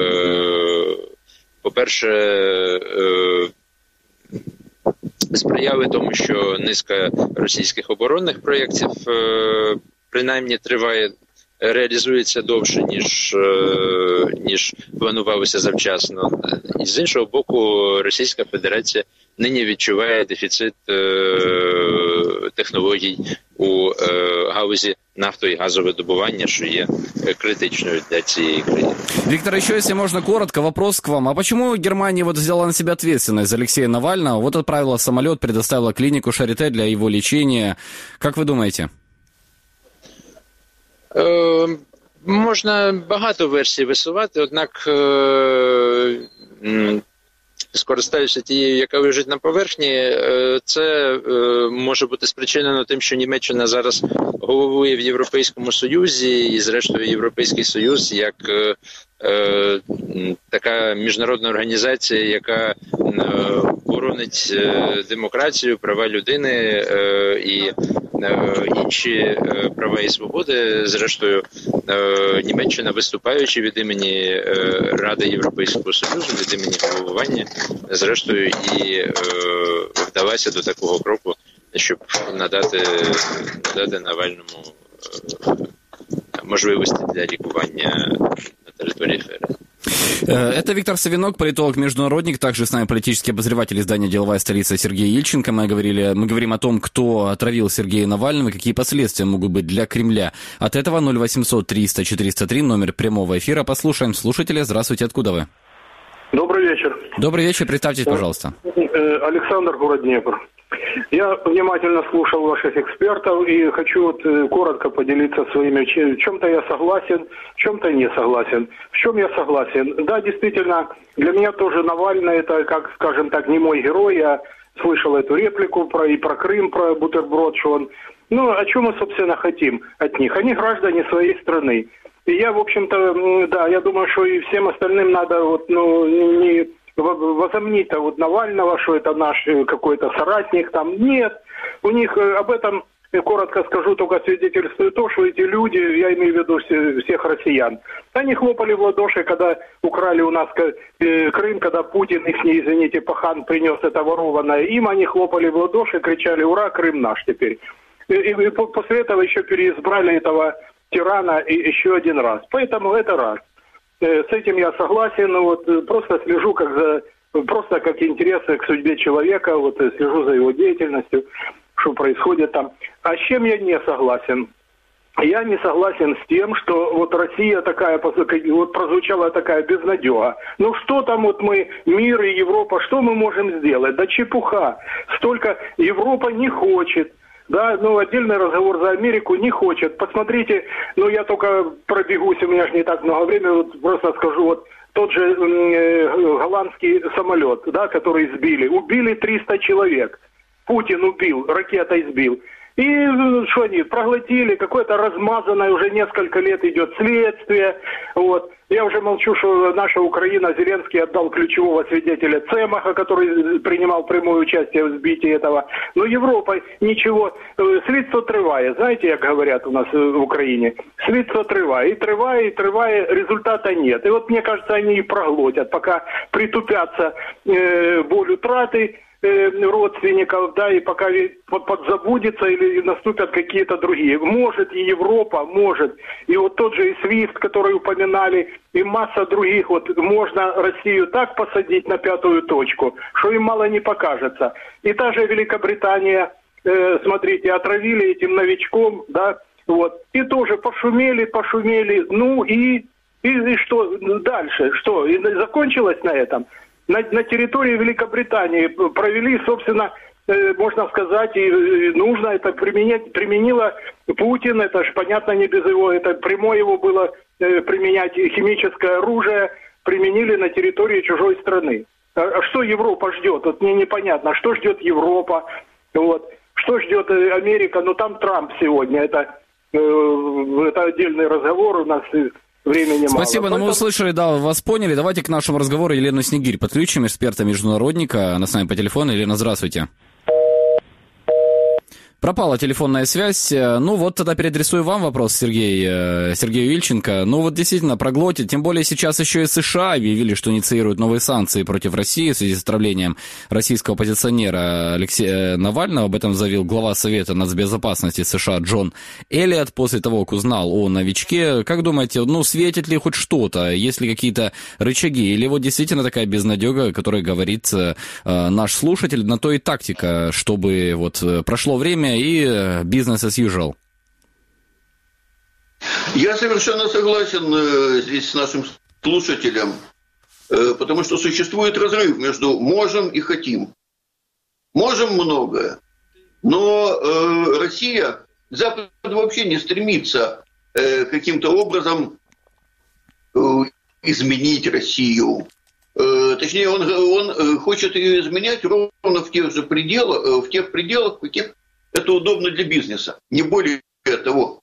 по-перше, сприяли тому, що низка російських оборонних проєктів принаймні реалізується довше, ніж планувалося завчасно. І з іншого боку, Російська Федерація нині відчуває дефіцит технологій у галузі нафто- и газовидобывания, что є критичною для цієї країни. Виктор, еще если можно коротко, вопрос к вам. А почему Германия взяла на себя ответственность за Алексея Навального? Вот отправила самолет, предоставила клинику Шарите для его лечения. Как вы думаете? Можна багато версій висувати, однак скористаюся тією, яка лежить на поверхні, це може бути спричинено тим, що Німеччина зараз головує в Європейському Союзі, і зрештою Європейський Союз як така міжнародна організація, яка боронить демократію, права людини і інші права і свободи. Зрештою, Німеччина, виступаючи від імені Ради Європейського Союзу, від імені головування, зрештою і вдалася до такого кроку, щоб надати Навальному можливості для лікування на території ФРН. Это Виктор Савинок, политолог-международник, также с нами политический обозреватель издания «Деловая столица» Сергей Ильченко. Мы говорим о том, кто отравил Сергея Навального, какие последствия могут быть для Кремля. От этого 0800 300 403, номер прямого эфира. Послушаем слушателя. Здравствуйте, откуда вы? Добрый вечер. Добрый вечер, представьтесь, пожалуйста. Александр, город Днепр. Я внимательно слушал ваших экспертов и хочу коротко поделиться своими. В чем-то я согласен, в чем-то не согласен. В чем я согласен? Да, действительно, для меня тоже Навальный это, как, скажем так, не мой герой. Я слышал эту реплику про Крым, про бутерброд, что он... Ну, о чем мы, собственно, хотим от них? Они граждане своей страны. И я, в общем-то, да, я думаю, что и всем остальным надо не возомнить-то Навального, что это наш какой-то соратник там. Нет, у них об этом, коротко скажу, только свидетельствует то, что эти люди, я имею в виду всех россиян, они хлопали в ладоши, когда украли у нас Крым, когда Путин, их, извините, пахан принес это ворованное им, они хлопали в ладоши, кричали: «Ура, Крым наш теперь». И после этого еще переизбрали этого тирана еще один раз. Поэтому это раз. С этим я согласен. Просто слежу просто как интересы к судьбе человека, слежу за его деятельностью, что происходит там. А с чем я не согласен? Я не согласен с тем, что Россия такая, прозвучала такая безнадега. Ну что там мы, мир и Европа, что мы можем сделать? Да чепуха. Столько Европа не хочет. Да, отдельный разговор за Америку не хочет. Посмотрите, я только пробегусь, у меня же не так много времени, просто скажу, тот же голландский самолет, да, который сбили. Убили 300 человек. Путин убил, ракетой сбил. И что они, проглотили, какое-то размазанное, уже несколько лет идет следствие. Я уже молчу, что наша Украина, Зеленский отдал ключевого свидетеля Цемаха, который принимал прямое участие в сбитии этого. Но Европа ничего, слідство триває, знаете, как говорят у нас в Украине, слідство триває, и триває, результата нет. И мне кажется, они и проглотят, пока притупятся боль утраты родственников, да, и пока подзабудется или наступят какие-то другие. Может и Европа, может. И тот же и SWIFT, который упоминали, и масса других. Можно Россию так посадить на пятую точку, что им мало не покажется. И та же Великобритания, смотрите, отравили этим новичком, да, вот, и тоже пошумели, ну и что дальше, что, и закончилось на этом? На территории Великобритании провели, собственно, можно сказать, и нужно это применила Путин, это же понятно не без его, это прямое его было применять химическое оружие, применили на территории чужой страны. А что Европа ждет? Вот мне непонятно, что ждет Европа, вот, что ждет Америка, ну там Трамп сегодня, это отдельный разговор у нас. Времени мало. Спасибо, но мы услышали, да, вас поняли. Давайте к нашему разговору Елену Снегирь подключим, эксперта-международника. Она с нами по телефону. Елена, здравствуйте. Пропала телефонная связь. Ну вот тогда переадресую вам вопрос, Сергею Ильченко. Ну вот действительно проглотит. Тем более сейчас еще и США объявили, что инициируют новые санкции против России в связи с отравлением российского оппозиционера Алексея Навального. Об этом заявил глава Совета нацбезопасности США Джон Эллиот после того, как узнал о новичке. Как думаете, ну светит ли хоть что-то? Есть ли какие-то рычаги? Или вот действительно такая безнадега, о которой говорит наш слушатель, на то и тактика, чтобы вот прошло время и бизнес as usual? Я совершенно согласен здесь с нашим слушателем, потому что существует разрыв между можем и хотим. Можем многое, но Россия, Запад вообще не стремится каким-то образом изменить Россию. Точнее, он хочет ее изменять ровно в тех же пределах, в каких это удобно для бизнеса, не более того.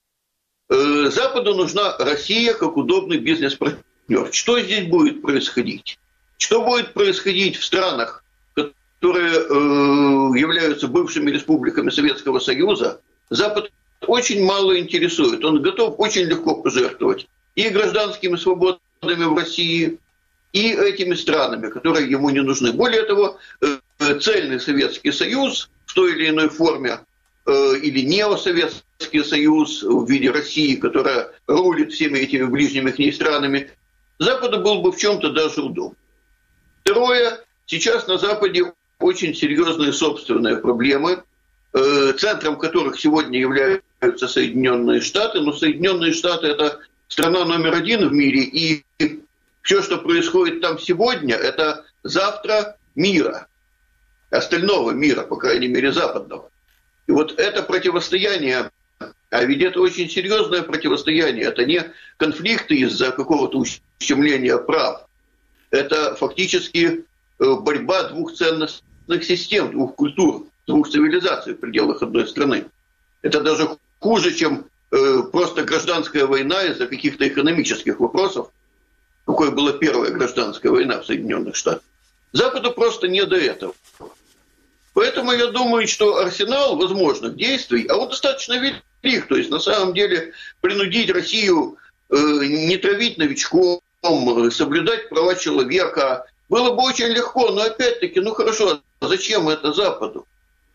Западу нужна Россия как удобный бизнес-партнер. Что здесь будет происходить? Что будет происходить в странах, которые являются бывшими республиками Советского Союза? Запад очень мало интересует. Он готов очень легко пожертвовать и гражданскими свободами в России, и этими странами, которые ему не нужны. Более того, цельный Советский Союз в той или иной форме, или неосоветский союз в виде России, которая рулит всеми этими ближними к ней странами, Западу был бы в чем-то даже удобно. Второе, сейчас на Западе очень серьезные собственные проблемы, центром которых сегодня являются Соединенные Штаты, но Соединенные Штаты – это страна номер один в мире, и все, что происходит там сегодня, это завтра мира, остального мира, по крайней мере, западного. И вот это противостояние, а ведь это очень серьезное противостояние, это не конфликты из-за какого-то ущемления прав, это фактически борьба двух ценностных систем, двух культур, двух цивилизаций в пределах одной страны. Это даже хуже, чем просто гражданская война из-за каких-то экономических вопросов, какой была первая гражданская война в Соединенных Штатах. Западу просто не до этого. Поэтому я думаю, что арсенал возможных действий, а он достаточно велик, то есть на самом деле принудить Россию не травить новичком, соблюдать права человека было бы очень легко, но опять-таки, ну хорошо, зачем это Западу?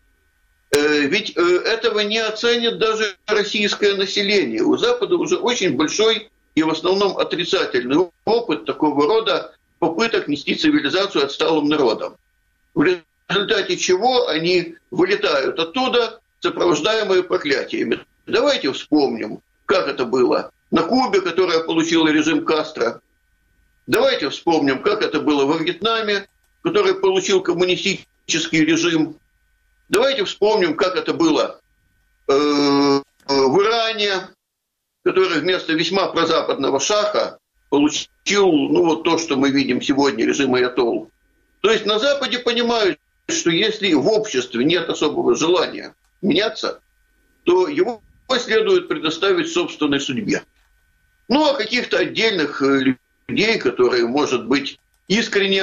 Ведь этого не оценит даже российское население. У Запада уже очень большой и в основном отрицательный опыт такого рода попыток нести цивилизацию отсталым народам. В результате чего они вылетают оттуда, сопровождаемые проклятиями. Давайте вспомним, как это было на Кубе, которая получила режим Кастро. Давайте вспомним, как это было во Вьетнаме, который получил коммунистический режим. Давайте вспомним, как это было в Иране, который вместо весьма прозападного шаха получил, ну, вот то, что мы видим сегодня, режим аятолл. То есть на Западе понимают, что если в обществе нет особого желания меняться, то его следует предоставить собственной судьбе. Ну, а каких-то отдельных людей, которые, может быть, искренне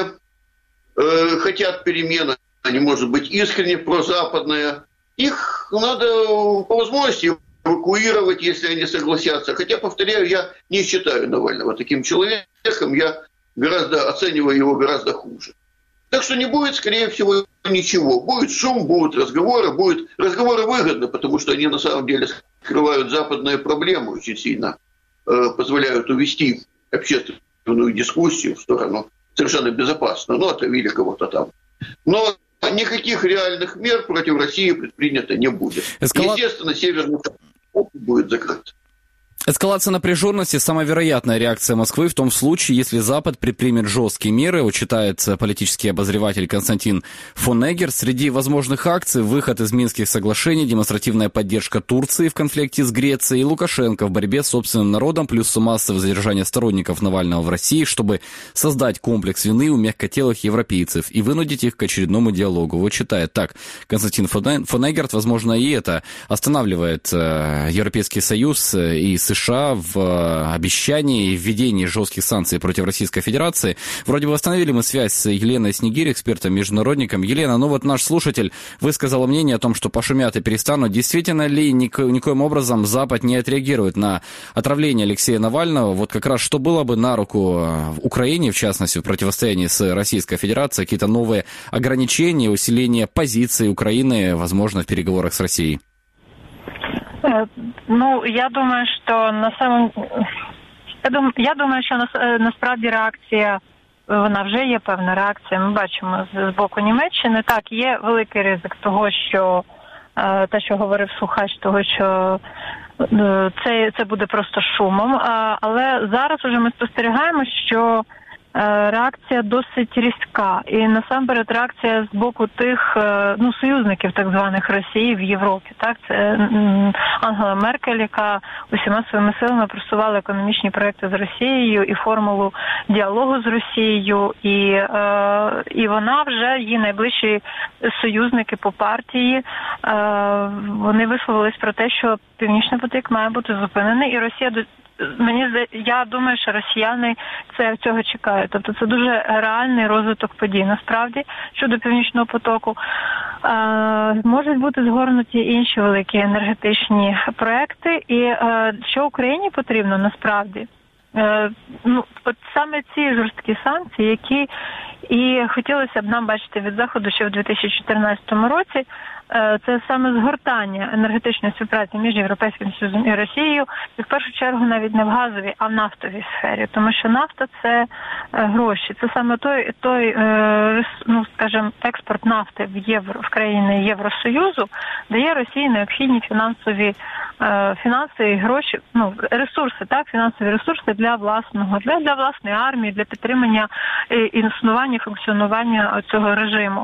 хотят перемен, они, может быть, искренне прозападные, их надо по возможности эвакуировать, если они согласятся. Хотя, повторяю, я не считаю Навального таким человеком, я оцениваю его гораздо хуже. Так что не будет, скорее всего, ничего. Будет шум, будут разговоры выгодны, потому что они на самом деле скрывают западные проблемы очень сильно, позволяют увести общественную дискуссию в сторону совершенно безопасно. Ну, отравили кого-то там. Но никаких реальных мер против России предпринято не будет. Естественно, Северный поток будет закрыт. Эскалация напряженности – самая вероятная реакция Москвы в том случае, если Запад предпримет жесткие меры, учитает политический обозреватель Константин Фонеггер. Среди возможных акций – выход из Минских соглашений, демонстративная поддержка Турции в конфликте с Грецией и Лукашенко в борьбе с собственным народом, плюс массовое задержание сторонников Навального в России, чтобы создать комплекс вины у мягкотелых европейцев и вынудить их к очередному диалогу. Вот читает так Константин Фонеггер. Возможно, и это останавливает Европейский Союз и США в обещании введения жестких санкций против Российской Федерации. Вроде бы восстановили мы связь с Еленой Снегирь, экспертом-международником. Елена, ну вот наш слушатель высказал мнение о том, что пошумят и перестанут. Действительно ли никоим образом Запад не отреагирует на отравление Алексея Навального? Вот как раз что было бы на руку Украине, в частности, в противостоянии с Российской Федерацией? Какие-то новые ограничения, усиление позиции Украины, возможно, в переговорах с Россией? Ну, я думаю, що насправді реакція, вона вже є певна реакція. Ми бачимо з боку Німеччини. Так, є великий ризик того, що те, що говорив Сухач, того, що це буде просто шумом. Але зараз уже ми спостерігаємо, що реакція досить різка. І насамперед реакція з боку тих союзників так званих Росії в Європі. Так, це Ангела Меркель, яка усіма своїми силами просувала економічні проекти з Росією і формулу діалогу з Росією. І вона вже, її найближчі союзники по партії, вони висловились про те, що Північний потік має бути зупинений, і Росія я думаю, що росіяни цього чекають. Тобто це дуже реальний розвиток подій. Насправді, щодо Північного потоку, можуть бути згорнуті інші великі енергетичні проекти. І що Україні потрібно насправді? От саме ці жорсткі санкції, які і хотілося б нам бачити від Заходу ще в 2014 році, це саме згортання енергетичної співпраці між Європейським Союзом і Росією, і в першу чергу навіть не в газовій, а в нафтовій сфері, тому що нафта – це гроші, це саме той скажімо, експорт нафти в країни Євросоюзу дає Росії необхідні фінанси і гроші, ресурси, так, фінансові ресурси для власної армії, для підтримання існування, функціонування цього режиму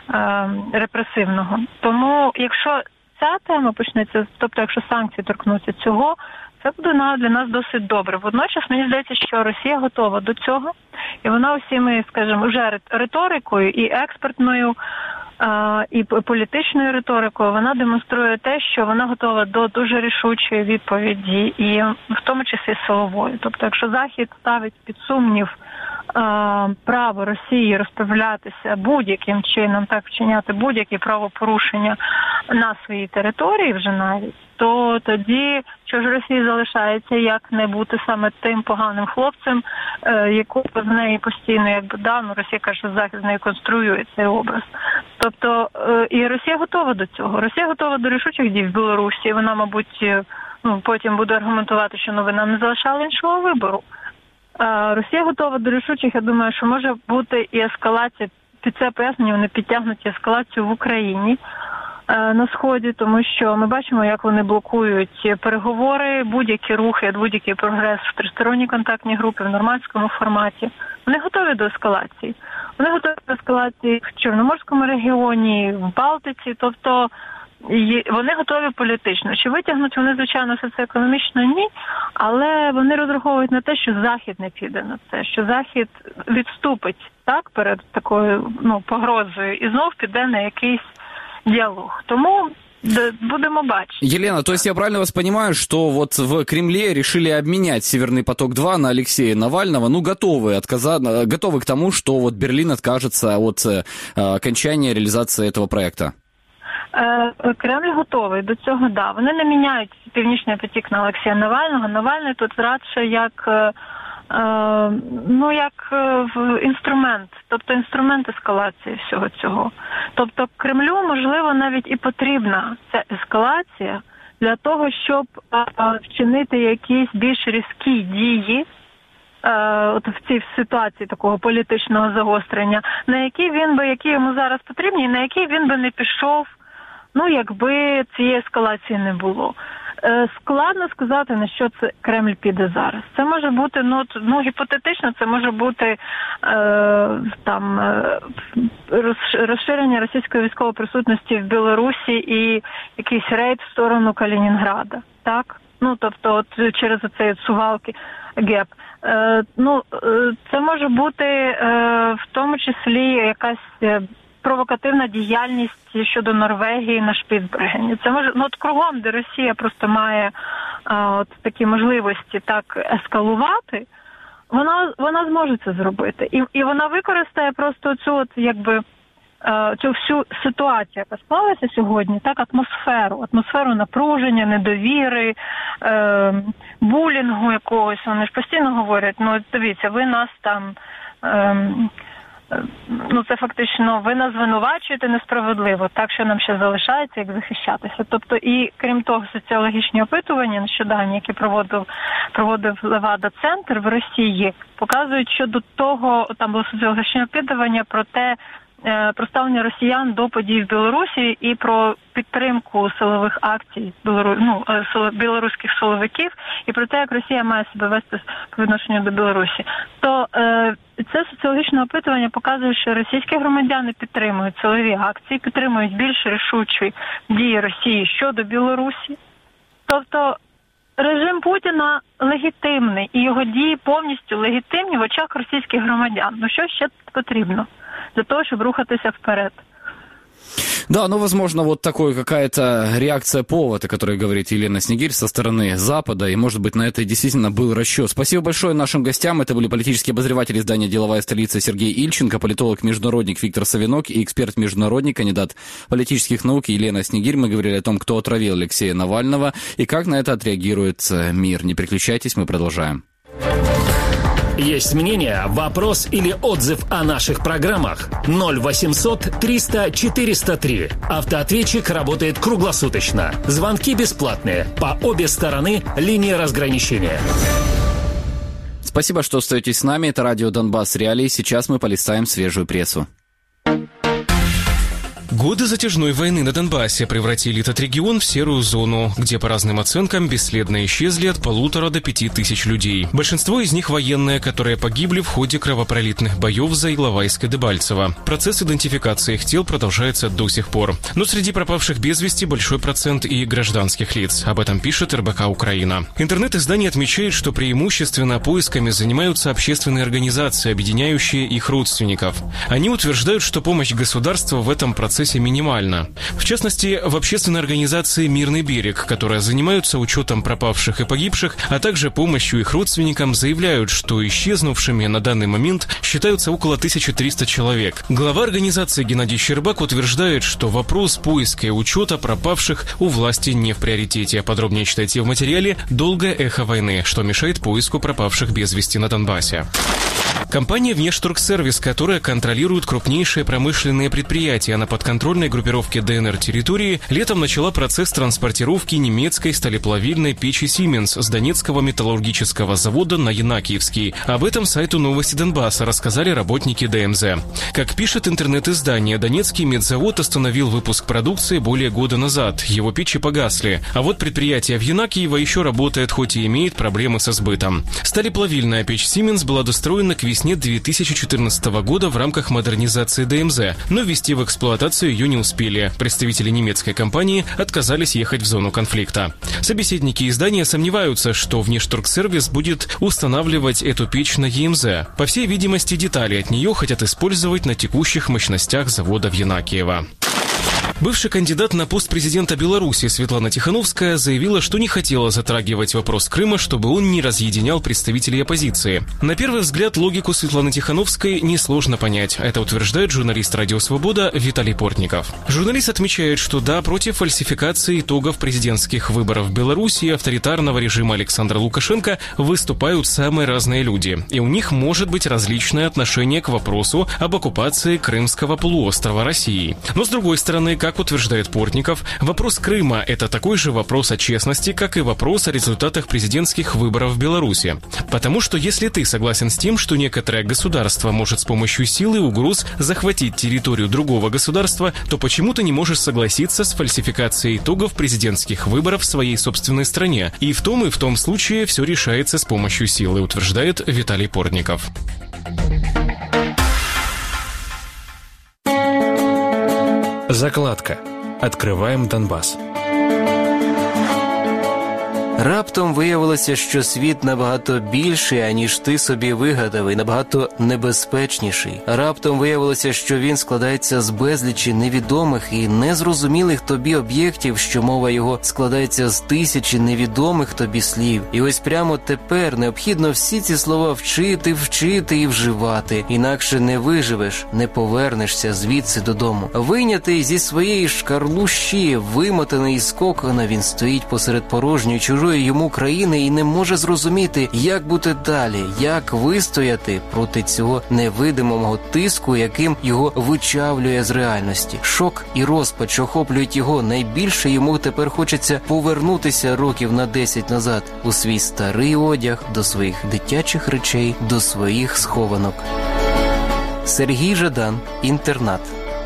репресивного. Тому, якщо ця тема почнеться, тобто, якщо санкції торкнуться цього, це буде для нас досить добре. Водночас, мені здається, що Росія готова до цього, і вона усіми, скажімо, вже риторикою і експертною, і політичною риторикою, вона демонструє те, що вона готова до дуже рішучої відповіді, і в тому числі силової. Тобто, якщо Захід ставить під сумнів право Росії розправлятися будь-яким чином, так вчиняти будь-які правопорушення на своїй території вже навіть, то тоді, що ж Росії залишається, як не бути саме тим поганим хлопцем, якого з неї постійно, Росія каже, що Захід з нею конструює цей образ. Тобто, і Росія готова до цього. Росія готова до рішучих дій в Білорусі. Вона, мабуть, потім буде аргументувати, що ви нам не залишали іншого вибору. Росія готова до рішучих, я думаю, що може бути і ескалація, під це пояснення вони підтягнуть ескалацію в Україні на Сході, тому що ми бачимо, як вони блокують переговори, будь-які рухи, будь-який прогрес в тристоронній контактній групі, в нормандському форматі. Вони готові до ескалації. Вони готові до ескалації в Чорноморському регіоні, в Балтиці, тобто вони готові політично. Чи витягнуть вони, звичайно, все це економічно? Ні. Але вони розраховують на те, що Захід не піде на це, що Захід відступить так перед такою погрозою і знов піде на якийсь діалог. Тому будем бачить. Елена, то есть я правильно вас понимаю, что вот в Кремле решили обменять Северный поток-2 на Алексея Навального, готовы к тому, что вот Берлин откажется от окончания реализации этого проекта? Кремль готовий до цього, да. Вони не міняють Північний потік на Олексія Навального. Навальний тут радше як інструмент, тобто інструмент ескалації всього цього. Тобто Кремлю, можливо, навіть і потрібна ця ескалація для того, щоб вчинити якісь більш різкі дії от в цій ситуації такого політичного загострення, на які йому зараз потрібні, і на які він би не пішов, якби цієї ескалації не було. Складно сказати, на що це Кремль піде зараз. Це може бути, гіпотетично, це може бути розширення російської військової присутності в Білорусі і якийсь рейд в сторону Калінінграда, так? Тобто через оцей Сувалки ГЕП. Це може бути в тому числі якась провокативна діяльність щодо Норвегії на Шпіцбергені. Це може, кругом, де Росія просто має такі можливості так ескалувати, вона зможе це зробити. І вона використає просто цю всю ситуацію, яка склалася сьогодні, так, атмосферу напруження, недовіри, булінгу якогось. Вони ж постійно говорять, дивіться, ви нас там, це фактично, ви нас звинувачуєте несправедливо, так що нам ще залишається, як захищатися. Тобто, і крім того, соціологічні опитування нещодавні, які проводив Левада-центр в Росії, показують, що до того, там було соціологічне опитування про ставлення росіян до подій в Білорусі і про підтримку силових акцій білоруських силовиків і про те, як Росія має себе вести по відношенню до Білорусі. То це соціологічне опитування показує, що російські громадяни підтримують силові акції, підтримують більш рішучі дії Росії щодо Білорусі. Тобто режим Путіна легітимний і його дії повністю легітимні в очах російських громадян. Що ще потрібно для того, чтобы рухаться вперед? Да, возможно, вот такой какая-то реакция, повод, о которой говорит Елена Снегирь со стороны Запада, и, может быть, на это действительно был расчет. Спасибо большое нашим гостям. Это были политический обозреватель издания «Деловая столица» Сергей Ильченко, политолог-международник Виктор Савинок и эксперт-международник, кандидат политических наук Елена Снегирь. Мы говорили о том, кто отравил Алексея Навального и как на это отреагирует мир. Не переключайтесь, мы продолжаем. Есть мнение, вопрос или отзыв о наших программах? 0800 300 403. Автоответчик работает круглосуточно. Звонки бесплатные. По обе стороны линии разграничения. Спасибо, что остаетесь с нами. Это радио «Донбасс Реалии». Сейчас мы полистаем свежую прессу. Годы затяжной войны на Донбассе превратили этот регион в серую зону, где, по разным оценкам, бесследно исчезли от 1,5 до 5 тысяч людей. Большинство из них военные, которые погибли в ходе кровопролитных боев за Иловайск и Дебальцево. Процесс идентификации их тел продолжается до сих пор. Но среди пропавших без вести большой процент и гражданских лиц. Об этом пишет РБК «Украина». Интернет-издание отмечает, что преимущественно поисками занимаются общественные организации, объединяющие их родственников. Они утверждают, что помощь государства в этом процессе минимальна. В частности, в общественной организации «Мирный берег», которая занимается учетом пропавших и погибших, а также помощью их родственникам, заявляют, что исчезнувшими на данный момент считаются около 1300 человек. Глава организации Геннадий Щербак утверждает, что вопрос поиска и учета пропавших у власти не в приоритете. Подробнее читайте в материале «Долгое эхо войны. Что мешает поиску пропавших без вести на Донбассе». Компания «Внешторгсервис», которая контролирует крупнейшие промышленные предприятия на подконтрольной группировке ДНР территории, летом начала процесс транспортировки немецкой сталеплавильной печи «Сименс» с Донецкого металлургического завода на Янакиевский. Об этом сайту «Новости Донбасса» рассказали работники ДМЗ. Как пишет интернет-издание, Донецкий медзавод остановил выпуск продукции более года назад. Его печи погасли. А вот предприятие в Янакиево еще работает, хоть и имеет проблемы со сбытом. Сталеплавильная печь «Сименс» была достроена к весне 2014 года в рамках модернизации ДМЗ, но ввести в эксплуатацию ее не успели. Представители немецкой компании отказались ехать в зону конфликта. Собеседники издания сомневаются, что Внешторгсервис будет устанавливать эту печь на ЕМЗ. По всей видимости, детали от нее хотят использовать на текущих мощностях завода в Янакиево. Бывший кандидат на пост президента Беларуси Светлана Тихановская заявила, что не хотела затрагивать вопрос Крыма, чтобы он не разъединял представителей оппозиции. На первый взгляд, логику Светланы Тихановской несложно понять. Это утверждает журналист «Радио Свобода» Виталий Портников. Журналист отмечает, что да, против фальсификации итогов президентских выборов в Беларуси и авторитарного режима Александра Лукашенко выступают самые разные люди. И у них может быть различное отношение к вопросу об оккупации Крымского полуострова Россией. Но с другой стороны, как Как утверждает Портников, вопрос Крыма – это такой же вопрос о честности, как и вопрос о результатах президентских выборов в Беларуси. Потому что если ты согласен с тем, что некоторое государство может с помощью силы и угроз захватить территорию другого государства, то почему ты не можешь согласиться с фальсификацией итогов президентских выборов в своей собственной стране? И в том случае все решается с помощью силы, утверждает Виталий Портников. Закладка. Откриваємо Донбас. Раптом виявилося, що світ набагато більший, аніж ти собі вигадав, і набагато небезпечніший. Раптом виявилося, що він складається з безлічі невідомих і незрозумілих тобі об'єктів, що мова його складається з тисячі невідомих тобі слів. І ось прямо тепер необхідно всі ці слова вчити і вживати. Інакше не виживеш, не повернешся звідси додому. Вийнятий зі своєї шкарлущі, вимотаний із кокона, він стоїть посеред порожньої чужої йому країни і не може зрозуміти, як бути далі, як вистояти проти цього невидимого тиску, яким його вичавлює з реальності. Шок і розпач охоплюють його. Найбільше йому тепер хочеться повернутися років на 10 назад у свій старий одяг, до своїх дитячих речей, до своїх схованок. Сергій Жадан, «Интернат».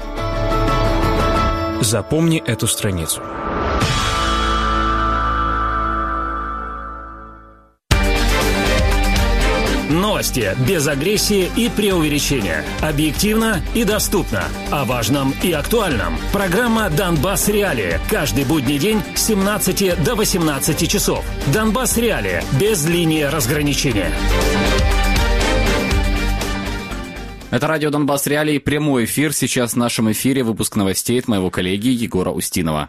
Запомни эту страницу. Новости без агрессии и преувеличения. Объективно и доступно. О важном и актуальном. Программа «Донбасс Реалии». Каждый будний день с 17 до 18 часов. «Донбасс Реалии» без линии разграничения. Это радио «Донбасс Реалии», прямой эфир. Сейчас в нашем эфире выпуск новостей от моего коллеги Егора Устинова.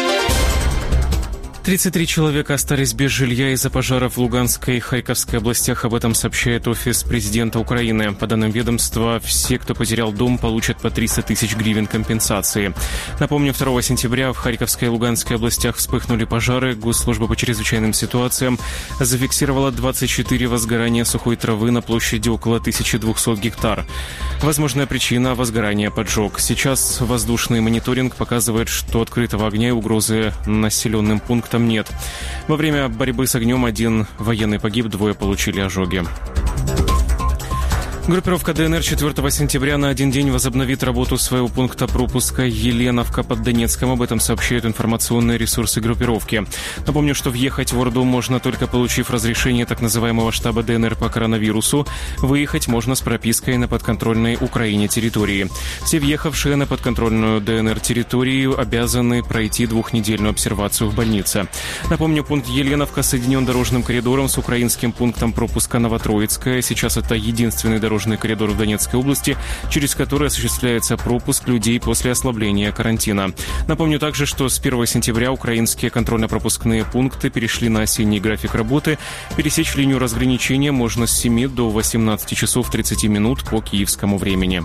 33 человека остались без жилья из-за пожаров в Луганской и Харьковской областях. Об этом сообщает офис президента Украины. По данным ведомства, все, кто потерял дом, получат по 300 тысяч гривен компенсации. Напомню, 2 сентября в Харьковской и Луганской областях вспыхнули пожары. Госслужба по чрезвычайным ситуациям зафиксировала 24 возгорания сухой травы на площади около 1200 гектар. Возможная причина – возгорания поджог. Сейчас воздушный мониторинг показывает, что открытого огня и угрозы населенным пунктам нет. Во время борьбы с огнем 1 военный погиб, 2 получили ожоги. Группировка ДНР 4 сентября на один день возобновит работу своего пункта пропуска Еленовка под Донецком. Об этом сообщают информационные ресурсы группировки. Напомню, что въехать в Орду можно только получив разрешение так называемого штаба ДНР по коронавирусу. Выехать можно с пропиской на подконтрольной Украине территории. Все въехавшие на подконтрольную ДНР территорию обязаны пройти 2-недельную обсервацию в больнице. Напомню, пункт Еленовка соединен дорожным коридором с украинским пунктом пропуска Новотроицкая. Сейчас это единственный дорожный коридор в Донецкой области, через который осуществляется пропуск людей после ослабления карантина. Напомню также, что с 1 сентября украинские контрольно-пропускные пункты перешли на осенний график работы. Пересечь линию разграничения можно с 7 до 18 часов 30 минут по киевскому времени.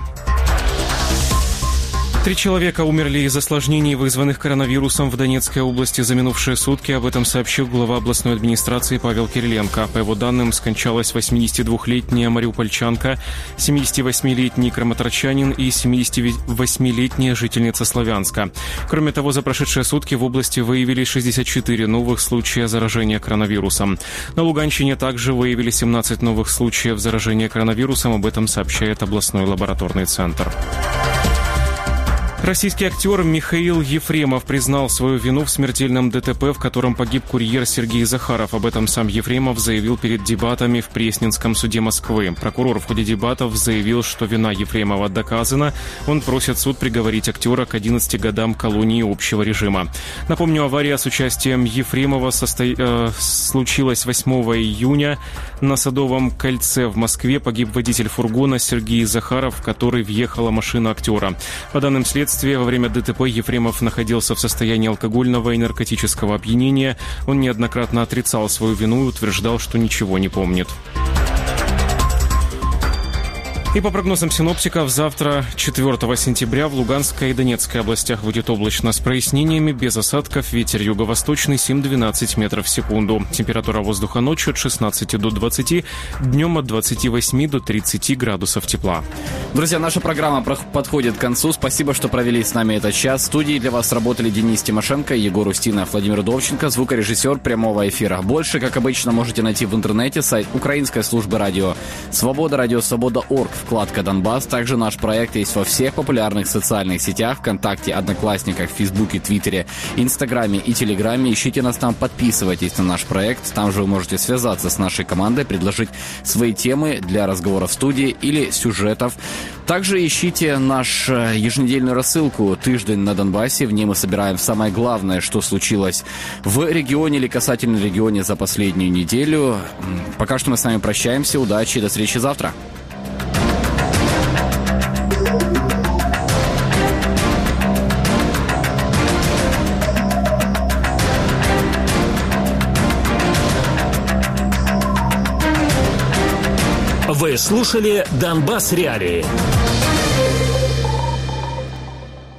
3 человека умерли из осложнений, вызванных коронавирусом в Донецкой области за минувшие сутки. Об этом сообщил глава областной администрации Павел Кириленко. По его данным, скончалась 82-летняя мариупольчанка, 78-летний краматорчанин и 78-летняя жительница Славянска. Кроме того, за прошедшие сутки в области выявили 64 новых случая заражения коронавирусом. На Луганщине также выявили 17 новых случаев заражения коронавирусом. Об этом сообщает областной лабораторный центр. Российский актер Михаил Ефремов признал свою вину в смертельном ДТП, в котором погиб курьер Сергей Захаров. Об этом сам Ефремов заявил перед дебатами в Пресненском суде Москвы. Прокурор в ходе дебатов заявил, что вина Ефремова доказана. Он просит суд приговорить актера к 11 годам колонии общего режима. Напомню, авария с участием Ефремова случилась 8 июня на Садовом кольце в Москве. Погиб водитель фургона Сергей Захаров, в который въехала машина актера. По данным следствия, во время ДТП Ефремов находился в состоянии алкогольного и наркотического опьянения. Он неоднократно отрицал свою вину и утверждал, что ничего не помнит. И по прогнозам синоптиков, завтра, 4 сентября, в Луганской и Донецкой областях будет облачно с прояснениями, без осадков, ветер юго-восточный 7-12 метров в секунду. Температура воздуха ночью от 16 до 20, днем от 28 до 30 градусов тепла. Друзья, наша программа подходит к концу. Спасибо, что провели с нами этот час. В студии для вас работали Денис Тимошенко, Егор Устинов, Владимир Довченко, звукорежиссер прямого эфира. Больше, как обычно, можете найти в интернете сайт Украинской службы радио Свобода, радиосвобода.орг, вкладка «Донбасс». Также наш проект есть во всех популярных социальных сетях: ВКонтакте, Одноклассниках, Фейсбуке, Твиттере, Инстаграме и Телеграме. Ищите нас там, подписывайтесь на наш проект. Там же вы можете связаться с нашей командой, предложить свои темы для разговора в студии или сюжетов. Также ищите нашу еженедельную рассылку «Тыждень на Донбассе». В ней мы собираем самое главное, что случилось в регионе или касательно региона за последнюю неделю. Пока что мы с вами прощаемся. Удачи и до встречи завтра. Вы слушали «Донбасс Реалии».